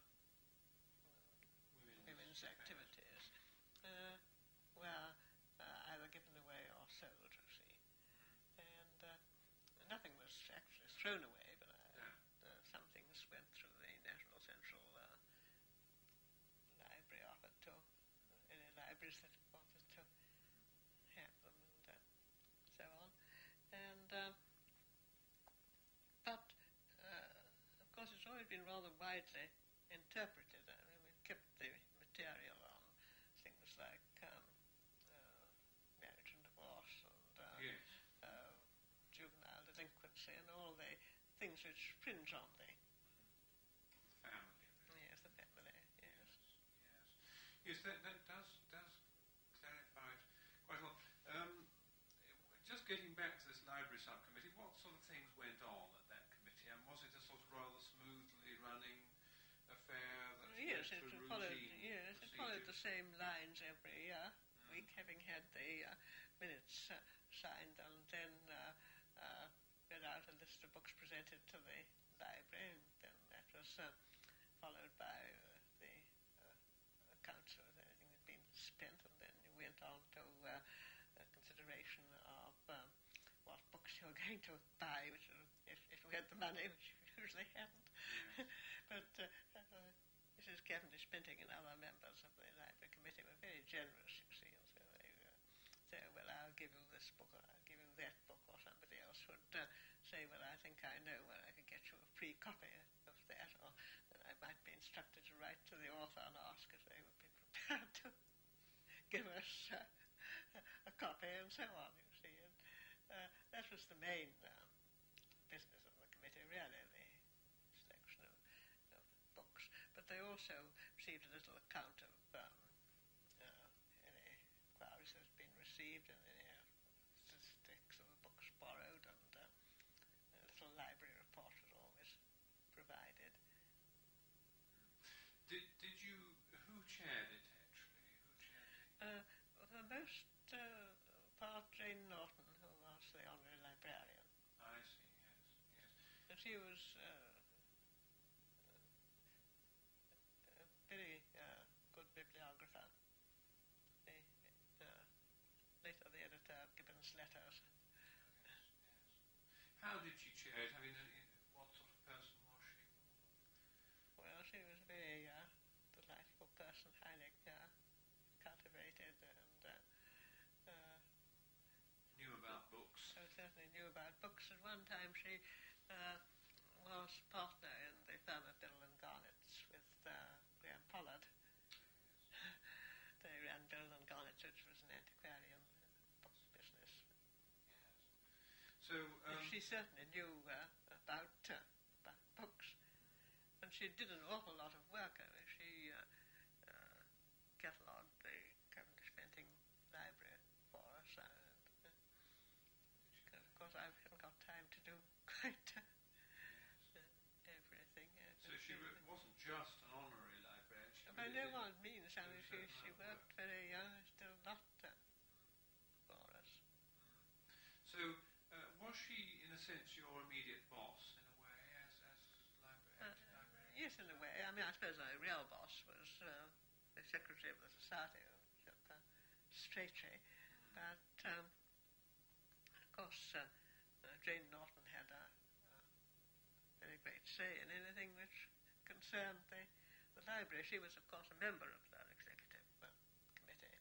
women's,
women's
affairs?
activities uh, were uh, either given away or sold, you see. And uh, nothing was actually thrown away, but I,
Yeah.
uh, some things went through the National Central uh, Library, offered to any libraries that wanted to have them, and uh, so on. And uh, but uh, of course, it's always been rather widely interpreted. I mean, we kept the material on things like um, uh, marriage and divorce and uh,
Yes.
uh, juvenile delinquency and all the things which fringe on the
Family.
yes, the family, yes.
Yes, that, that does does clarify it quite well. Um, just getting back to this library subcommittee, what sort of things went on at that committee, and was it a sort of rather smoothly running affair that
Yes,
went
it
through
followed.
routine
Yes, it followed the
procedures?
same lines every year.
Mm.
Week, having had the uh, minutes uh, signed, and then uh, uh, read out a list of books presented to the library, and then that was uh, followed by uh, the uh, accounts of anything that had been spent, and then you went on to uh, a consideration of um, what books you were going to buy, which uh, if, if you had the money, which you usually hadn't.
Yes.
But uh, uh, Missus Cavendish Pinting and other members of the library committee were very generous, you see, and so they uh, say, well, I'll give you this book, or I'll give you that book, or somebody else would uh, say, well, I think I know where I could get you a free copy of that, or that I might be instructed to write to the author and ask if they would be prepared to give us uh, a copy, and so on, you see. And uh, that was the main um, business of the committee, really, the selection of, of books. But they also received a little account of um, uh, any inquiries that have been received and any uh, statistics of the books borrowed, and uh, a little library report was always provided.
Did
she was uh, a very uh, good bibliographer. The, uh, later the editor of Gibbon's Letters.
Yes, yes. How did she chair it? I mean, uh, what sort of person was she?
Well, she was a very uh, delightful person, highly uh, cultivated, and uh, uh,
Knew about books.
so certainly knew about books. At one time she uh, was partner in the firm of Biddle and Garnett's with uh, Graham Pollard. They ran Biddle and Garnett's, which was an antiquarian book business.
Yes. So um,
she certainly knew uh, about, uh, about books, and she did an awful lot of work. I mean, she uh, uh, catalogued the Cavendish Bentinck Library for us, and uh, of course I haven't got time to do quite uh, uh, everything. Uh,
so she re- wasn't just an honorary librarian. She
by
really
no
did-
one means. I mean, she, she worked very young, still a lot uh, for us.
So, uh, was she, in a sense, your immediate boss, in a way, as, as libra-
Uh,
acting librarian?
yes, in a way. I mean, I suppose my real boss was uh, the secretary of the society, uh, Strachey. But, um, of course, uh, uh, Jane Norton had a, a very great say in anything which concerned the, the library. She was, of course, a member of that executive uh, committee.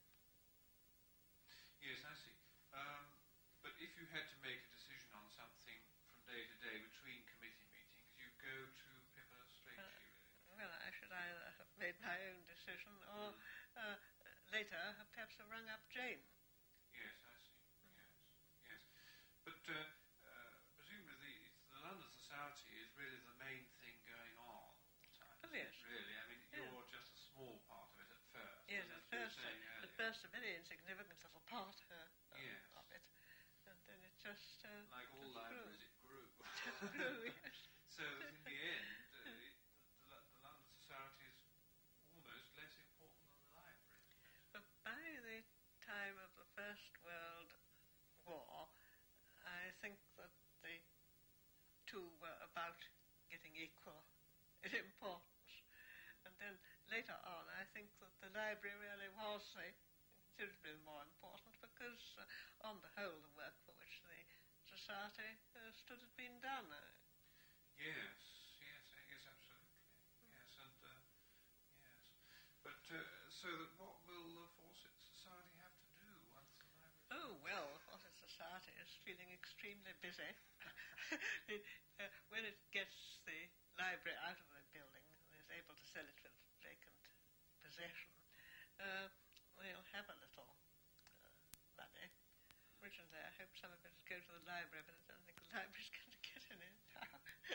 Yes, I see. Um, but if you had to make a decision on something from day to day between committee meetings, you'd go to Pippa Strachey, really?
Well, I should either have made my own decision or uh, later have perhaps have rung up Jane.
Yes, I see. Yes, yes. But uh, uh, presumably the, the London Society is really the main thing going on all the time.
Oh,
isn't
yes.
it, really? I mean,
Yeah.
you're just a small part of it at first.
Yes,
and
at
as you were
first,
saying
uh, at
earlier,
first a very insignificant little part uh, of,
Yes.
of it, and then it just uh,
like all
just
libraries, it grew.
grew. grew, yes.
So in the end, uh, it, the, the, the London Society is almost less important than the library.
But by the time of the First World War, I think that the two were about getting equal in importance. And then later on, I think that the library really was the considerably more important because, uh, on the whole, the work for which the society uh, stood had been done. Uh,
Yes, yes, yes, absolutely. Yes, and uh, yes. But uh, so that what will the Fawcett Society have to do once the library?
Oh, well, the Fawcett Society is feeling extremely busy. it, uh, when it gets the library out of the building and is able to sell it with vacant possession, uh, they'll have a little uh, money. Originally, I hope some of it would go to the library, but I don't think the library's going to get any now.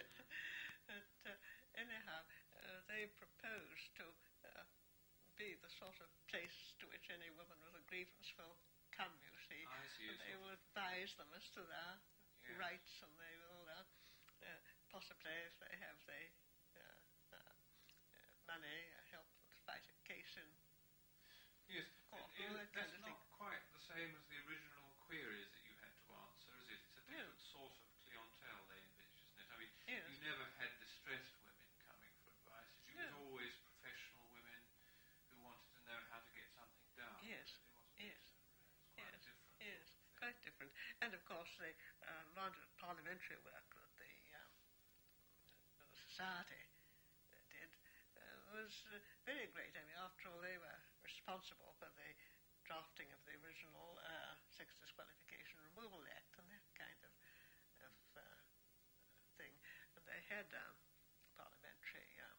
But uh, anyhow, uh, they propose to uh, be the sort of place to which any woman with a grievance will come, you see.
I see.
And
a
they
sort
will
of-
advise them as to their
Yes.
rights, and they will uh, uh, possibly, if they have the uh, uh, uh, money, uh, help them to fight a case in.
Yes,
Court,
it-
all
it-
that kind
that's
of
not quite the same as the original queries that you had to answer, is it? It's a
No.
different sort of clientele they envisage, isn't it? I mean,
Yes.
you never had distressed women coming for advice. It was
No.
always professional women who wanted to know how to get something done.
Yes,
It wasn't
yes,
it was quite
yes,
different.
yes, quite different. And of course, the uh, large parliamentary work that the, um, the society uh, did uh, was uh, very great. I mean, after all, they were responsible for the drafting of the original uh, Sex Disqualification Removal Act and that kind of, of uh, thing. And they had um, parliamentary uh,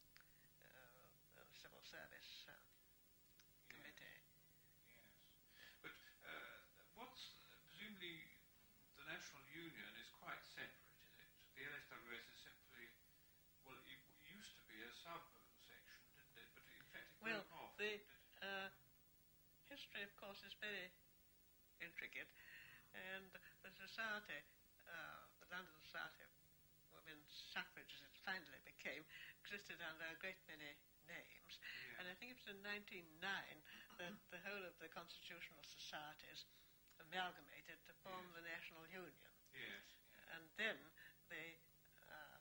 uh, civil service uh, committee.
Yes. But uh, what's uh, presumably the National Union is quite separate, is it? The L S W S is simply, well, it used to be a sub-section, didn't it? But in fact it
Well,
broke off.
the
didn't it?
uh, history, of course, is very intricate, and the society, uh, the London Society of Women's Suffrage, as it finally became, existed under a great many names.
Yeah.
And I think it was in nineteen oh nine that the whole of the constitutional societies amalgamated to form
Yes.
the National Union.
Yes. yes.
And then the uh,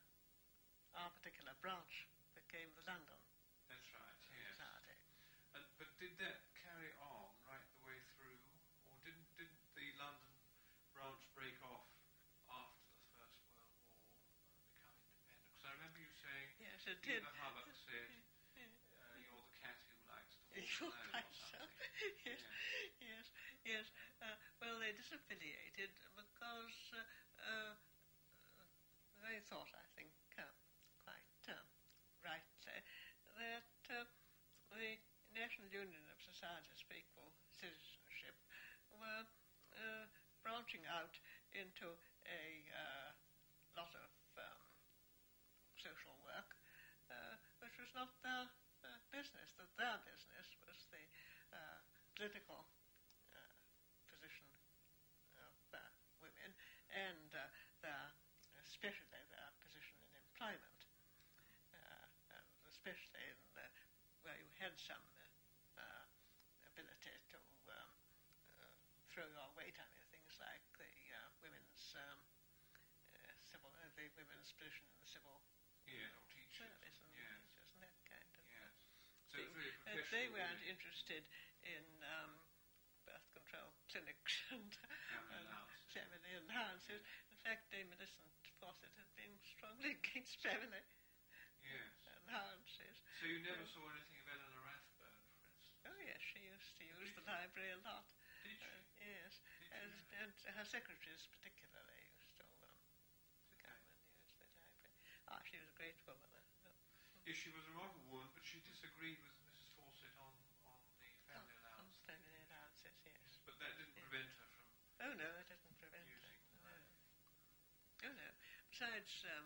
branch became the London
That's right, yes.
Society.
And, but did that carry on right the way through, or didn't, didn't the London branch break off after the First World War and become independent? Because I remember you saying,
Yes, it did.
Eva Hubbard said, uh, you're the cat who likes to walk
You're
alone
quite
or
so.
something.
Yes, yes, yes. Uh, well, they disaffiliated because uh, uh, they thought, I think, uh, quite uh, rightly, that uh, the National Union of Societies for Equal Citizenship were uh, branching out into a uh, lot of um, social work, uh, which was not their uh, business, that their business was the uh, political uh, position of uh, women and uh, their, especially their position in employment, uh, and especially in the, where you had some uh, ability to um, uh, throw your weight on it, things like the uh, women's um, uh, civil, uh, the women's position in the civil
Yeah, or teachers.
service and
Yes.
teachers and that kind of
Yes. So
thing.
it's very
Uh,
professional.
they weren't
really.
interested in um, birth control clinics and
Family
and
allowances.
family allowances. In fact, Dame Millicent Fawcett had been strongly against family
Yes.
allowances.
So you never saw anything of Eleanor Rathbone, for instance?
Oh yes, she used to use the library a lot.
Did she?
Uh, yes,
Did
and,
she?
and her secretaries particularly used to um, come and use the library. Ah, she was a great woman. Uh,
Yes, she was a remarkable woman, but she disagreed with Missus Fawcett on, on the family
on
allowance.
family allowances, yes.
But that didn't
Yeah.
prevent her from
Oh no, it didn't prevent
using
that.
the
No.
library.
Oh no. Besides, um,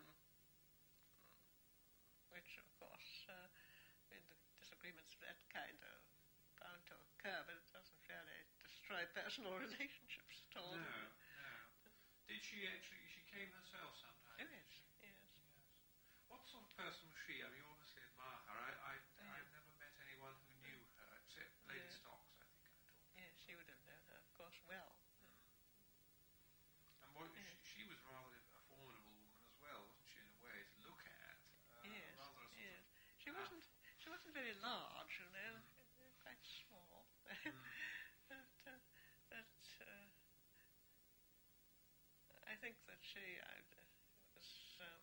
which of course, uh, in the disagreements of that kind are bound to occur, but it doesn't really destroy personal relationships at all.
No, no. Did she actually, she came herself sometimes?
Oh
did
yes,
she?
yes.
Yes. What sort of person was she? I mean, you obviously admire her. I, I,
Oh,
I've never met anyone who knew her, except Lady
Yeah.
Stocks, I think I talked.
Yes, you would have known her, of course, well.
And what,
Yeah.
she, she was rather a formidable woman as well, wasn't she, in a way, to look at? Uh,
Yes,
rather a sort
yes.
of...
She
Ah.
wasn't. She wasn't very large, you know.
Mm.
Quite small.
Mm.
but, uh, but uh, I think that she uh, was um,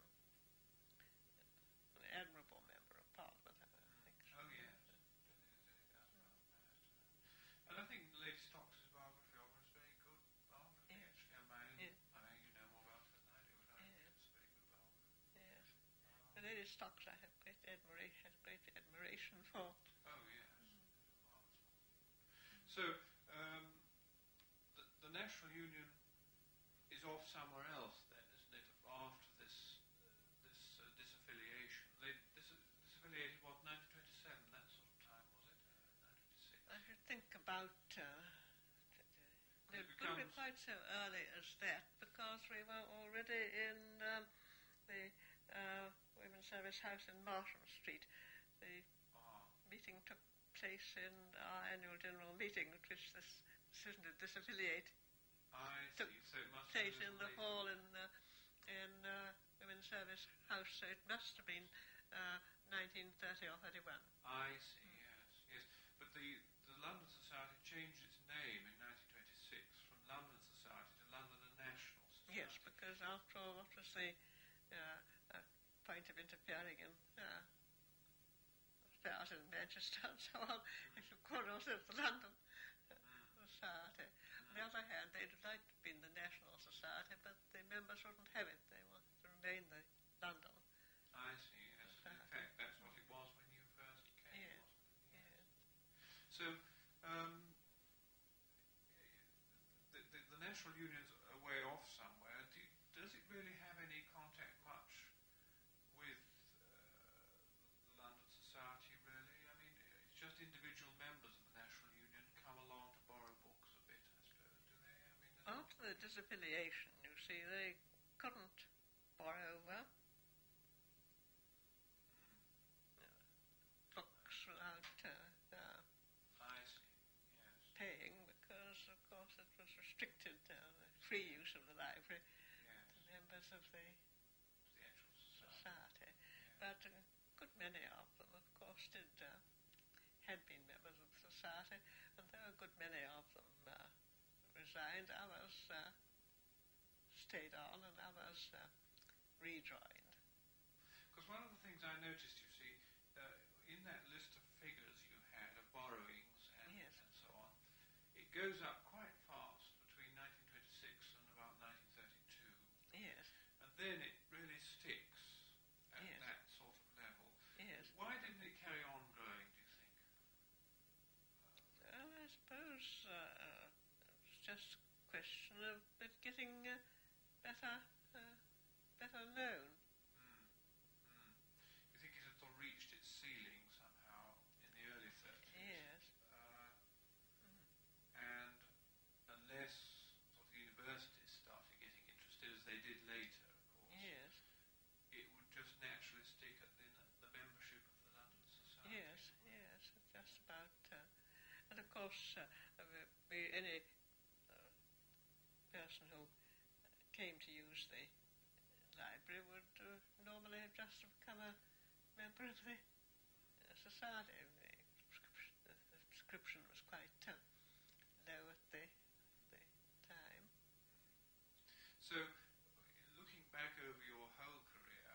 an admirable member of Parliament. I think. She
Oh,
was.
yes. And I think Lady Stocks' biography of her is a very good biography,
Yeah.
actually. And my own,
Yeah.
I mean, you know more about her than I do, but I think
Yeah.
it's a very good biography.
Yes.
Um,
The Lady Stocks, I have great admiration, had great admiration for.
Oh, yes. So, um, the, the National Union is off somewhere else then, isn't it, after this uh, this uh, disaffiliation? They dis- disaffiliated, what, nineteen twenty-seven, that sort of time, was it? Uh, nineteen twenty-six?
I should think about. Uh,
It
it couldn't be
becomes-
quite so early as that because we were already in um, the uh, Women's Service House in Marsham Street. The
Ah,
meeting took place in our annual general meeting, at which this decision to disaffiliate
I
took
see. So it must have
place
been a
in the
little
hall
later.
in uh, in uh, Women's Service House. So it must have been uh, nineteen thirty or thirty-one.
I see, yes, yes. But the, the London Society changed its name in nineteen twenty-six from London Society to London and National Society.
Yes, because after all, what was the uh, uh, point of interfering in uh, affairs in Manchester and so on, if you call yourself the London uh, Society? On the other hand, they'd like to be in the National Society, but the members wouldn't have it. They wanted to remain the London.
I see, yes. And in fact, that's what it was when you first came,
Yes,
wasn't it?
yes.
So, um, the, the, the National Union's a way off somewhere. Do you, does it really have any contact much with uh, the London Society, really? I mean, it's just individual members of the National Union come along to borrow books a bit, I suppose, do they? I mean, there's
After the disaffiliation, you see, they couldn't borrow uh, books without uh, uh,
I see, yes.
paying because, of course, it was restricted, uh, the free use of the library
Yes,
to members of the
it's the actual society.
society.
Yeah.
But uh, Society, and there were a good many of them uh, resigned, others uh, stayed on, and others uh, rejoined.
Because one of the things I noticed, you see, uh, in that list of figures you had of borrowings and,
Yes.
and so on, it goes up quite fast between nineteen twenty-six and about nineteen thirty-two.
Yes.
And then it really sticks at
Yes.
that sort of level.
Yes.
Why didn't it carry on growing, do you think?
Well, I suppose uh, it's just a question of it getting uh, better, uh, better known.
Mm. Mm. You think it had sort of reached its ceiling somehow in the early thirties?
Yes.
Uh,
Mm.
and unless sort of universities started getting interested, as they did later, of course,
Yes.
it would just naturally stick at the, the membership of the London Society.
Yes. Yes. It's just about, uh, and of course, uh, we, any uh, person who came to use the library would uh, normally have just become a member of the uh, society. The subscription, the, the subscription was quite uh, low at the, the time.
So, looking back over your whole career,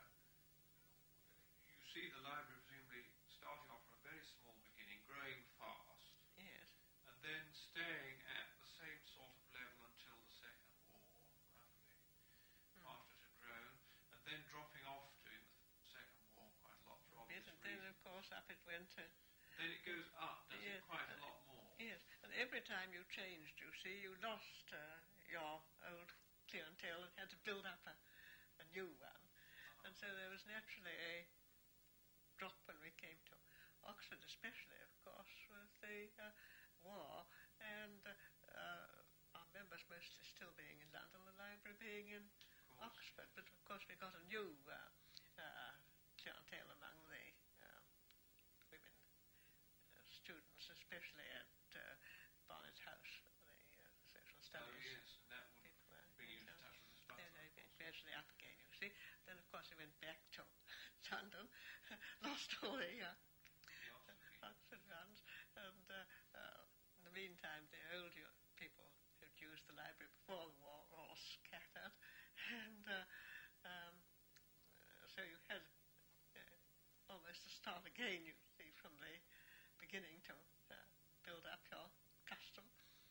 you see the library presumably starting off from a very small beginning, growing fast,
Yes.
and then staying at the same sort of level until the Second War, roughly,
Mm.
after it had grown, and then dropping off during the Second War quite a lot for
Yes,
obvious
and then
reasons.
of course up it went. Uh,
Then it goes up, does
Yes.
it, quite a lot more?
yes, and every time you changed, you see, you lost uh, your old clientele and had to build up a, a new one.
Uh-huh.
And so there was naturally a drop when we came to Oxford, especially, of course, with the uh, war, and uh, uh, our members mostly still being in London, the library being in
Of course.
Oxford. But of course we got a new uh, uh, clientele among the uh, women uh, students, especially at uh, Barnet House, the uh, social
Oh,
studies.
yes, and that would
People were
bring you
in
into
town.
touch with Miss Butler,
Then they
of
went
course.
gradually up again, you see. Then, of course, we went back to London, lost all the uh,
The Oxford people.
Oxford ones, and uh, uh, in the meantime, the older people who'd used the library before the war were all scattered, and uh, um, uh, so you had uh, almost to start again, you see, from the beginning to uh, build up your custom.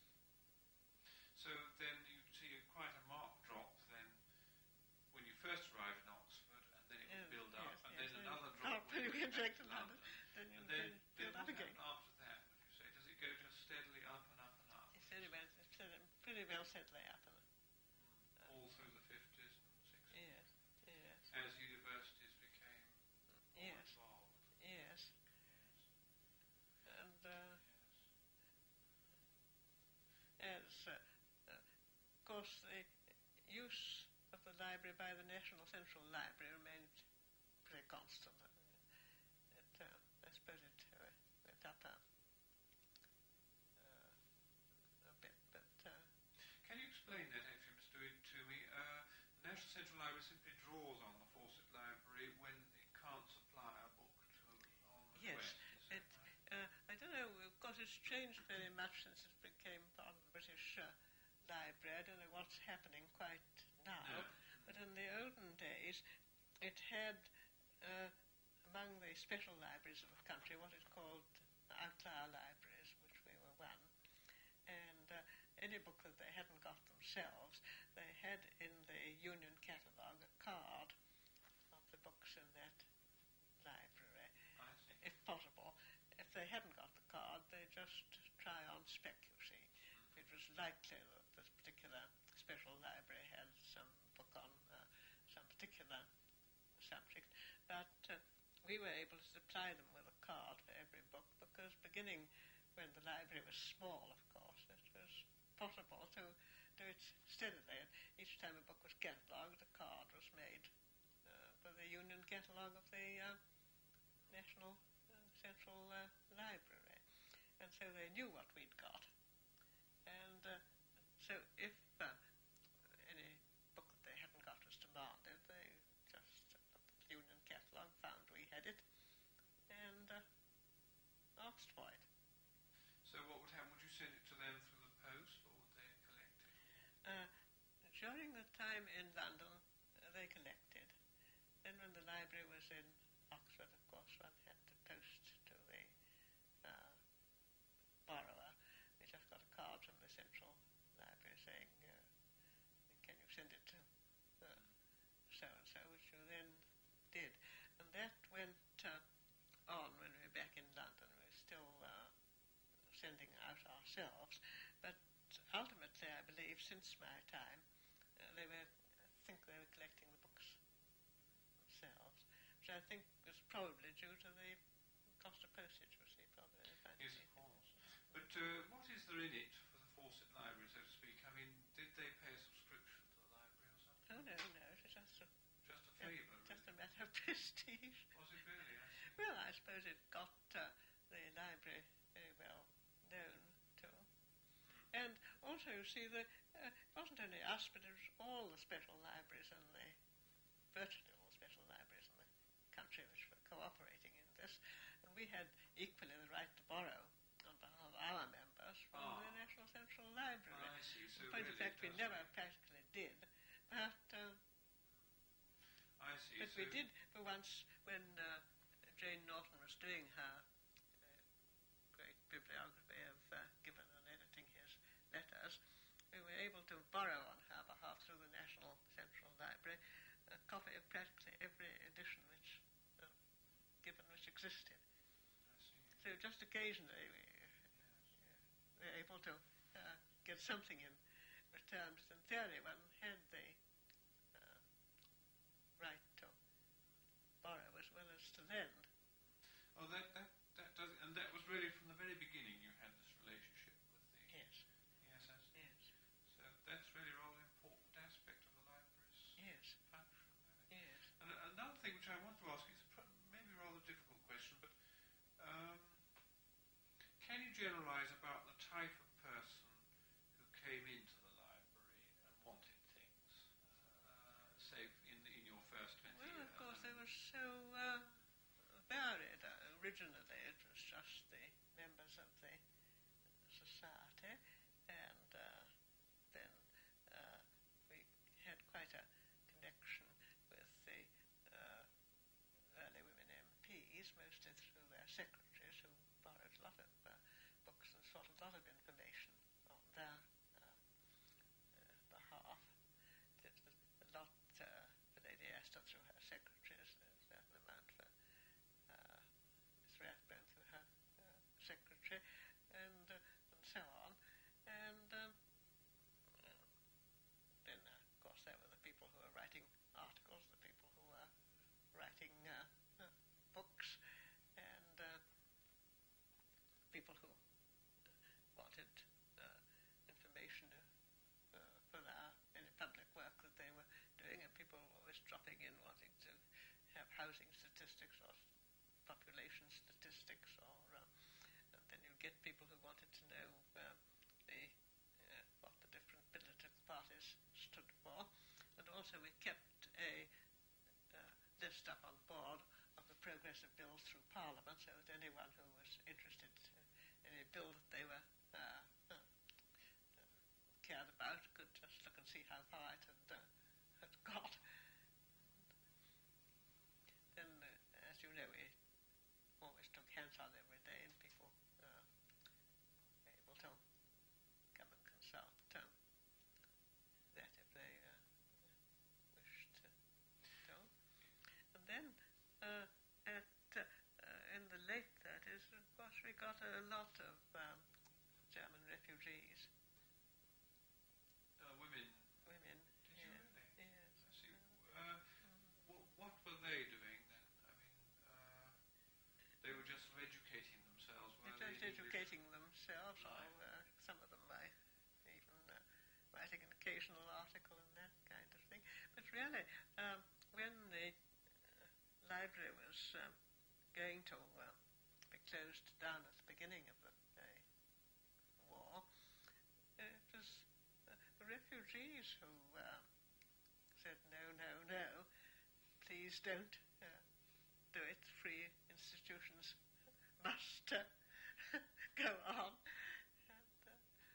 So then you see quite a marked drop then when you first arrived in Oxford, and then it would
Yeah,
build up,
yes,
and
yes,
then
yes.
another
Oh,
drop
when you
get
went
back
back
to
to
London.
London, then you
And then,
build,
then
build
what
up again.
happened after that, would you say? Does it go just steadily up and up and up?
It's very well, it's pretty, pretty well settling up. And,
Mm. All through the fifties and sixties?
yes, yes,
As universities became more
yes,
involved?
yes. And uh,
Yes.
as, uh, uh, of course, the use of the library by the National Central Library remained pretty constant. It, uh, I suppose it uh, went up a, uh, a bit, but uh,
Can you explain that actually, Mister Dewitt, to me? Uh, the National Central Library simply draws on the Fawcett Library when it can't supply a book to on the
Yes,
West. Is that
it-
right?
Uh, I don't know, of course it's changed very much since it became part of the British uh, Library. I don't know what's happening quite now,
No.
but in the olden days it had, uh, among the special libraries of the country, what is called outlier libraries, which we were one. And uh, any book that they hadn't got themselves, they had in the Union catalogue a card of the books in that library,
I see.
if possible. If they hadn't got the card, they just try on spec, you see. It was likely that this particular special library had some book on uh, some particular subject, but uh, we were able to supply them with a card for every book because beginning when the library was small, of course, it was possible to do it steadily. Each time a book was catalogued, a card was made uh, for the Union catalogue of the uh, National uh, Central uh, Library. And so they knew what we'd got. And uh, so if uh, any book that they hadn't got was demanded, they just looked at the Union catalogue, found we had it, and uh, asked for it.
So
since my time, uh, they were, I think they were collecting the books themselves, which I think was probably due to the cost of postage, was he probably.
Yes, of course. But uh, what is there in it for the Fawcett Library, so to speak? I mean, did they pay a subscription to the library or something?
Oh, no, no, it was just a,
just a favour,
yeah,
really?
Just a matter of prestige.
Was it really? I see.
Well, I suppose it got uh, the library very well known too. Mm. And also, you see, the, uh, it wasn't only us, but it was all the special libraries in the, virtually all the special libraries in the country which were cooperating in this. And we had equally the right to borrow on behalf of our members from
ah.
the National Central Library.
I see. So
in point
really
of fact, we never
mean.
practically did. But, um,
I see.
but
so
we did for once when uh, Jane Norton was doing her uh, great bibliography of uh, Gibbon and editing his letters, we were able to borrow on her behalf through the National Central Library a copy of practically every edition which uh, Gibbon which existed. So just occasionally we uh, were able to uh, get something in return. But in theory, one had the uh, right to borrow as well as to lend.
Oh, that, that, that does, and that was really from the very beginning you had this relationship with the...
Yes.
Yes, that's,
yes.
So that's really a rather important aspect of the library's
yes.
function. Really.
Yes.
And another thing which I want to ask is a maybe a rather difficult question, but um, can you generalise about the type of person who came into the library and wanted things, uh, say in, in your first twenty
well,
years?
Well, of course, they were so uh, varied. Uh, originally, it was just the members of the society, and uh, then uh, we had quite a connection with the uh, early women M Ps, mostly through their secretaries, who borrowed a lot of uh, books and sought a lot of information on their uh, uh, behalf. Did a lot uh, for Lady Astor through her secretaries, a certain amount for uh, Miss Rathbone through her uh, secretary, and uh, and so on. And um, uh, then, uh, of course, there were the people who were writing articles, the people who were writing uh, uh, books, and uh, people who wanted uh, information uh, for their, any public work that they were doing, and people were always dropping in wanting to have housing statistics or population statistics, or uh, and then you get people who wanted to know uh, the uh, what the different political parties stood for, and also we kept a uh, list up on board of the progress of bills through Parliament, so that anyone who was interested in any bill that they were uh, uh, cared about could just look and see how far it had, uh, had got. Then, uh, as you know, we always took hands-on every day, and people uh, were able to come and consult um, that if they uh, wished to do. And then, uh, at uh, uh, in the late thirties, of course, we got a lot of um, German refugees.
Uh, women.
Women.
Did you
yeah.
really?
Yes.
I see. Uh, wh- what were they doing then? I mean, uh, they were just educating themselves, were
They're
they?
just educating themselves, or uh, some of them by even uh, writing an occasional article and that kind of thing. But really, um, when the uh, library was um, going to uh, be closed down at the beginning of the uh, war, it was uh, the refugees who uh, said, no, no, no, please don't uh, do it. Free institutions must uh, go on. And, uh,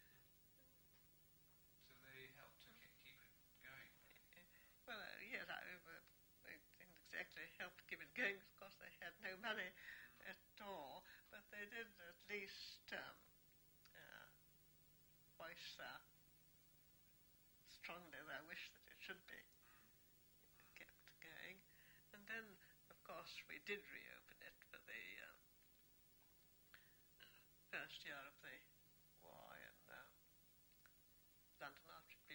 So they helped to ke- keep it going.
well, uh, yes, I, uh, they didn't exactly help to keep it going. Of course, they had no money at all, but they did at least um, uh, voice their strongly their wish that it should be kept going. And then, of course, we did reopen it for the uh, first year of the war in uh, London Archbishop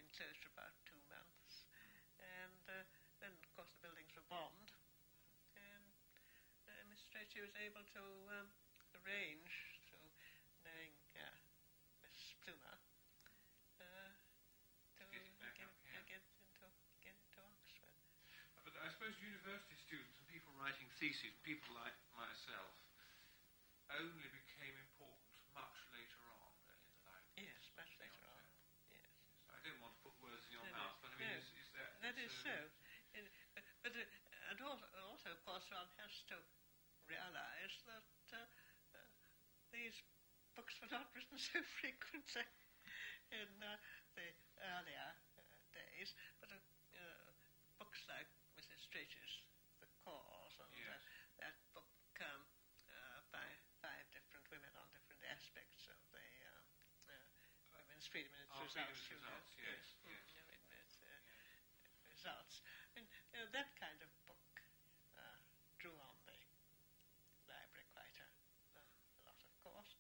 that she was able to um, arrange through knowing uh, Miss Plumer uh, to
Get it back
get,
up here.
get into get into Oxford.
But I suppose university students and people writing theses, people like myself, only became important much later on, really, in the library.
Yes, much later on. Yes.
Yes, I don't want to put words in your
No, no,
mouth, but I mean,
no.
is, is that...
That is
so...
so. In, but but uh, and also, also, of course, one has to realise that uh, uh, these books were not written so frequently in uh, the earlier uh, days, but uh, uh, books like Missus Stracher's The Cause and
Yes.
uh, that book um, uh, by five different women on different aspects of the uh, uh, women's freedom and its
Oh,
results.
freedom and its
you know.
results, yes,
Mm,
yes.
you know, in its, uh,
Yes.
results. I mean, you know, that kind of book uh, drew on the library quite a, a, a lot, of course.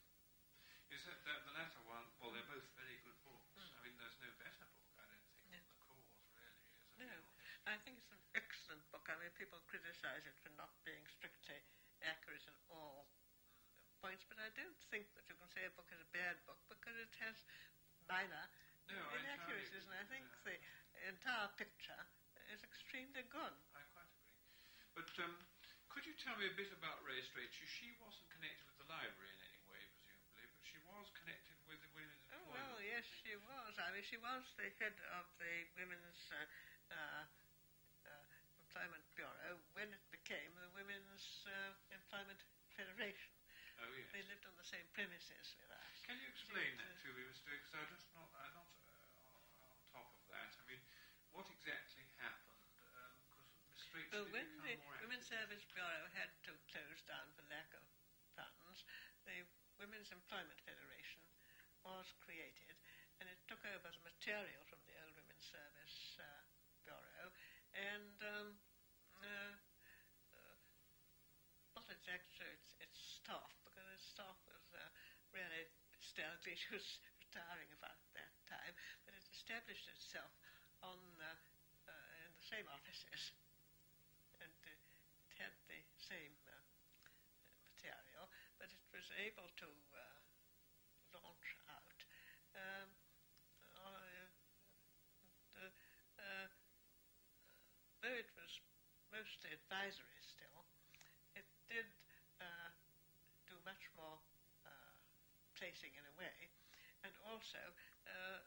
Is that, that the latter one? Well, they're both very good books.
Mm.
I mean, there's no better book, I don't think,
No.
than The Cause, really, as a
No.
general history.
I think it's an excellent book. I mean, people criticise it for not being strictly accurate in all points, but I don't think that you can say a book is a bad book because it has minor
No, I
inaccuracies, and I think the entire picture is extremely good.
I quite agree. But um, could you tell me a bit about Ray Stracher? She wasn't connected with the library in any way, presumably, but she was connected with the women's
Oh,
employment.
well, yes, she was. I mean, she was the head of the Women's uh, uh, uh, Employment Bureau when it became the Women's uh, Employment Federation.
Oh, yes.
They lived on the same premises with us.
Can you explain
She-
that to me, Mister Because I'm just not, I'm not uh, on top of that. I mean, what exactly happened? Because Miss Stracher
Well,
did
when
become
the
more active.
Women's Service Bureau had to close down for lack of funds, the Women's Employment Federation was created, and it took over the material from the old Women's Service uh, Bureau, and um, uh, uh, not exactly its, its staff, because its staff was uh, really stealthy. She was retiring about that time, but it established itself on uh, uh, in the same offices, and uh, it had the same uh, material, but it was able to uh, launch out. Um, uh, uh, uh, though it was mostly advisory still, it did uh, do much more uh, placing in a way, and also uh,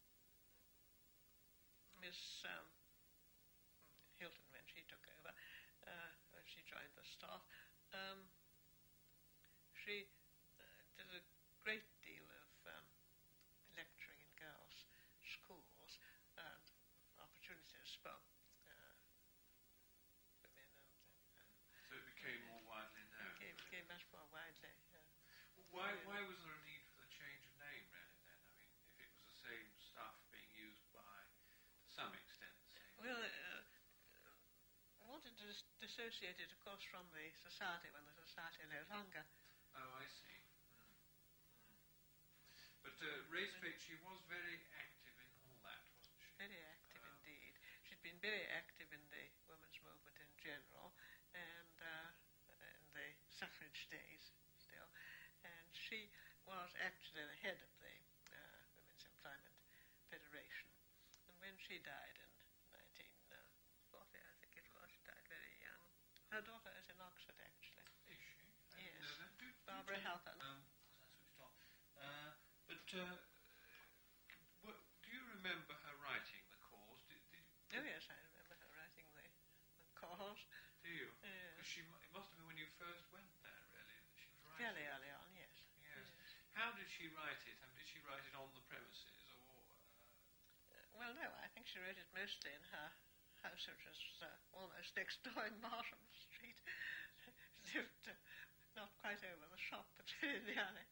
Miss um, Hilton, when she took over, uh, when she joined the staff, um, she uh, did a great deal of um, lecturing in girls' schools and opportunities for uh, women, and uh,
So it became more widely known.
it became, became much more widely. Uh,
Why,
Yeah.
why was there a need for the change of name, really, then? I mean, if it was the same stuff being used by, to some extent, the same...
well, uh, wanted to dis- dissociate it, of course, from the society when the society no longer.
Oh, I see. Mm. Mm. But uh, Ray Stracher, she was very active in all that, wasn't she?
Very active
Um,
indeed. She'd been very active in the women's movement in general, and uh, in the suffrage days still. And she was actually the head of the uh, Women's Employment Federation. And when she died in nineteen forty, I think it was, she died very young. Her daughter is in Oxford, actually.
Is she? I
Yes.
didn't know that. Do, do
Barbara
tell-
Halpern.
Um, that's switched on. Uh, but uh, what, do you remember her writing The Cause? Did, did,
Oh, yes, I remember her writing the, the cause.
do you?
Yes.
Because she mu- it must have been when you first went there, really, that she was writing.
Fairly early on, yes.
Yes. How did she write it? I mean, did she write it on the premises, or? Uh,
Uh, well, no, I think she wrote it mostly in her house, which was uh, almost next door in Marsham Street. Lived uh, not quite over the shop, but in the alley.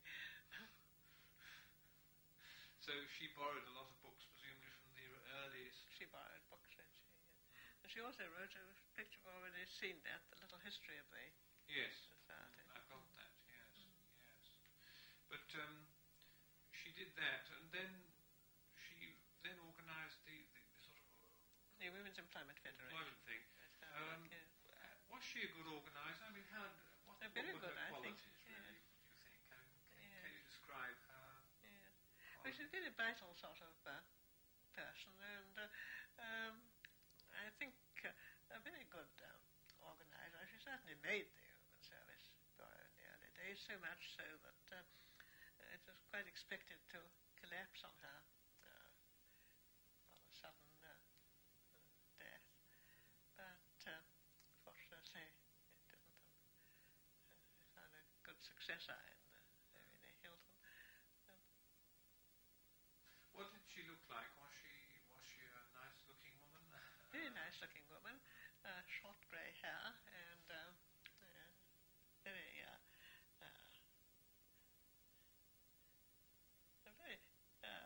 so she borrowed a lot of books, presumably from the earliest.
She borrowed books, didn't she? And she also wrote a picture you've already seen that, the little history of the
Yes,
society.
I've got that. Yes, yes. But um, she did that, and then she then organised the, the, the sort of
The Women's Employment Federation.
employment thing.
That's how it
Um,
worked, yeah.
was she a good organiser? I mean, how?
Uh, very
what were
good,
her
I think.
qualities,
Yeah.
really, do you think? Can, can,
Yeah.
can you describe her?
Yeah. Well, she's a very vital sort of uh, person, and uh, um, I think uh, a very good uh, organizer. She certainly made the Women's Service Bureau in the early days, so much so that uh, it was quite expected to collapse on her uh, on a sudden uh, death. But uh, fortunately, it didn't. Uh, we found a good successor in uh, Irene Hilton. Um,
What did she look like? Was she was she a nice-looking woman?
very nice-looking woman, uh, short grey hair, and uh, uh, very uh, uh, a very uh,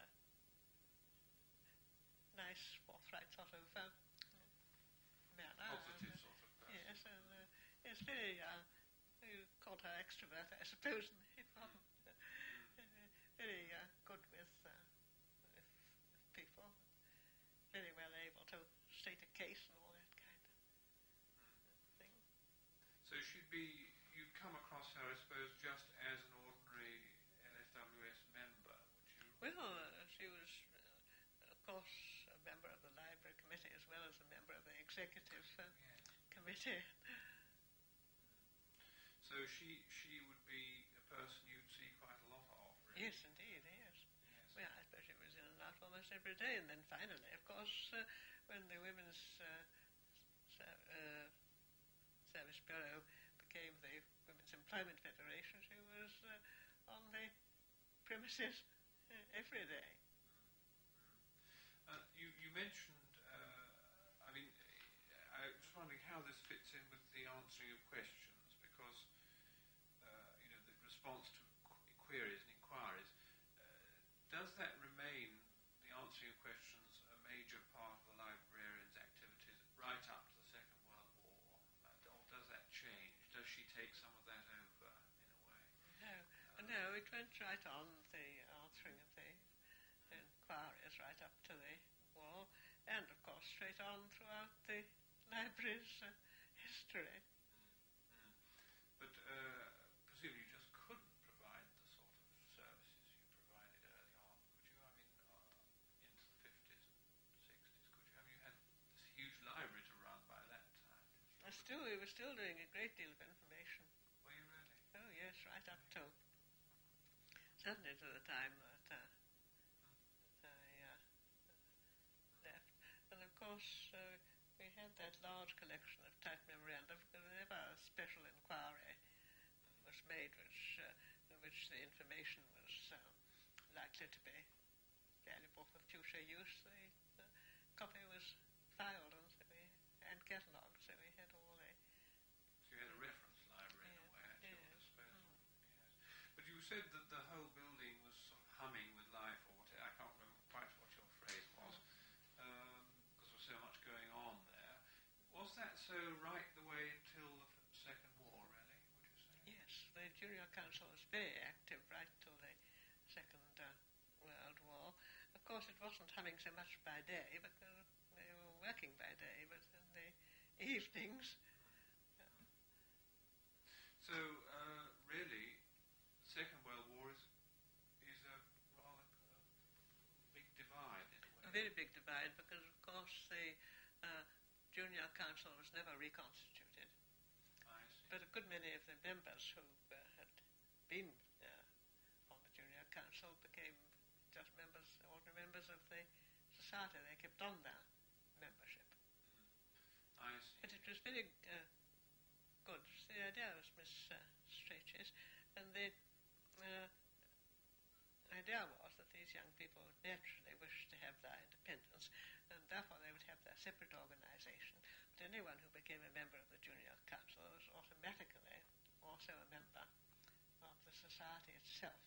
nice, forthright sort of uh, manner.
Positive
and, uh,
sort of person.
Yes, and uh, it's very. Uh, you called her extrovert, I suppose. And it wasn't uh, uh, very uh, good with, uh, with with people. Very well able to state a case and all that kind of thing.
So she'd be, you'd come across her, I suppose, just as an ordinary L S W S member, would you?
Well, uh, she was, uh, of course, a member of the library committee as well as a member of the executive uh,
Yes.
committee.
So she she would be a person you'd see quite a lot of, really.
Yes, indeed, yes.
Yes.
Well, I suppose she was in and out almost every day, and then finally, of course, uh, when the Women's uh, ser- uh, Service Bureau became the Women's Employment Federation, she was uh, on the premises uh, every day.
Uh, you, you mentioned, uh, I mean, I was wondering how this fits in with the answering of questions, because, uh, you know, the response to qu- queries and inquiries, uh, does that remain, the answering of questions, a major part of the librarian's activities right up to the Second World War? Uh, or does that change? Does she take some of that over, in a way?
No, no, it went right on the answering of the inquiries right up to the war, and of course straight on throughout the library's uh, history.
Mm. But uh, presumably you just couldn't provide the sort of services you provided early on, could you? I mean, uh, into the fifties and sixties, could you? I mean, you had this huge library to run by that time, didn't you?
Uh, Still, we were still doing a great deal of information.
Were you really?
Oh yes, right up to certainly to the time that, uh, that I uh, left. And of course, uh, we had that large collection of type memoranda because whenever a special inquiry was made, which uh, in which the information was uh, likely to be valuable for future use, the, the copy was filed and, so we, and catalogued, so we had all the.
So you had a reference library in a way at your
Yes.
disposal.
Mm.
Yes. But you said that the whole building was sort of humming with life, or what? I can't remember quite what your phrase was, um, because there was so much going on there. Was that so right the way until the f- Second War, really, would you say?
Yes, the Junior Council was very active right till the Second uh, World War. Of course, it wasn't humming so much by day because they were working by day, but in the evenings.
So, uh, really, the Second World War is is a rather uh, big divide in a way.
A very big divide because, of course, the uh, Junior Council was never reconstituted.
I see.
But a good many of the members who uh, had been uh, on the Junior Council became just members, ordinary members of the society. They kept on their membership.
I see.
But it was very uh, good. The idea was Miss uh, Strachey's, and the uh, idea was that these young people naturally wished to have their independence, and therefore they would have their separate organisation. But anyone who became a member of the Junior Council was automatically also a member of the society itself.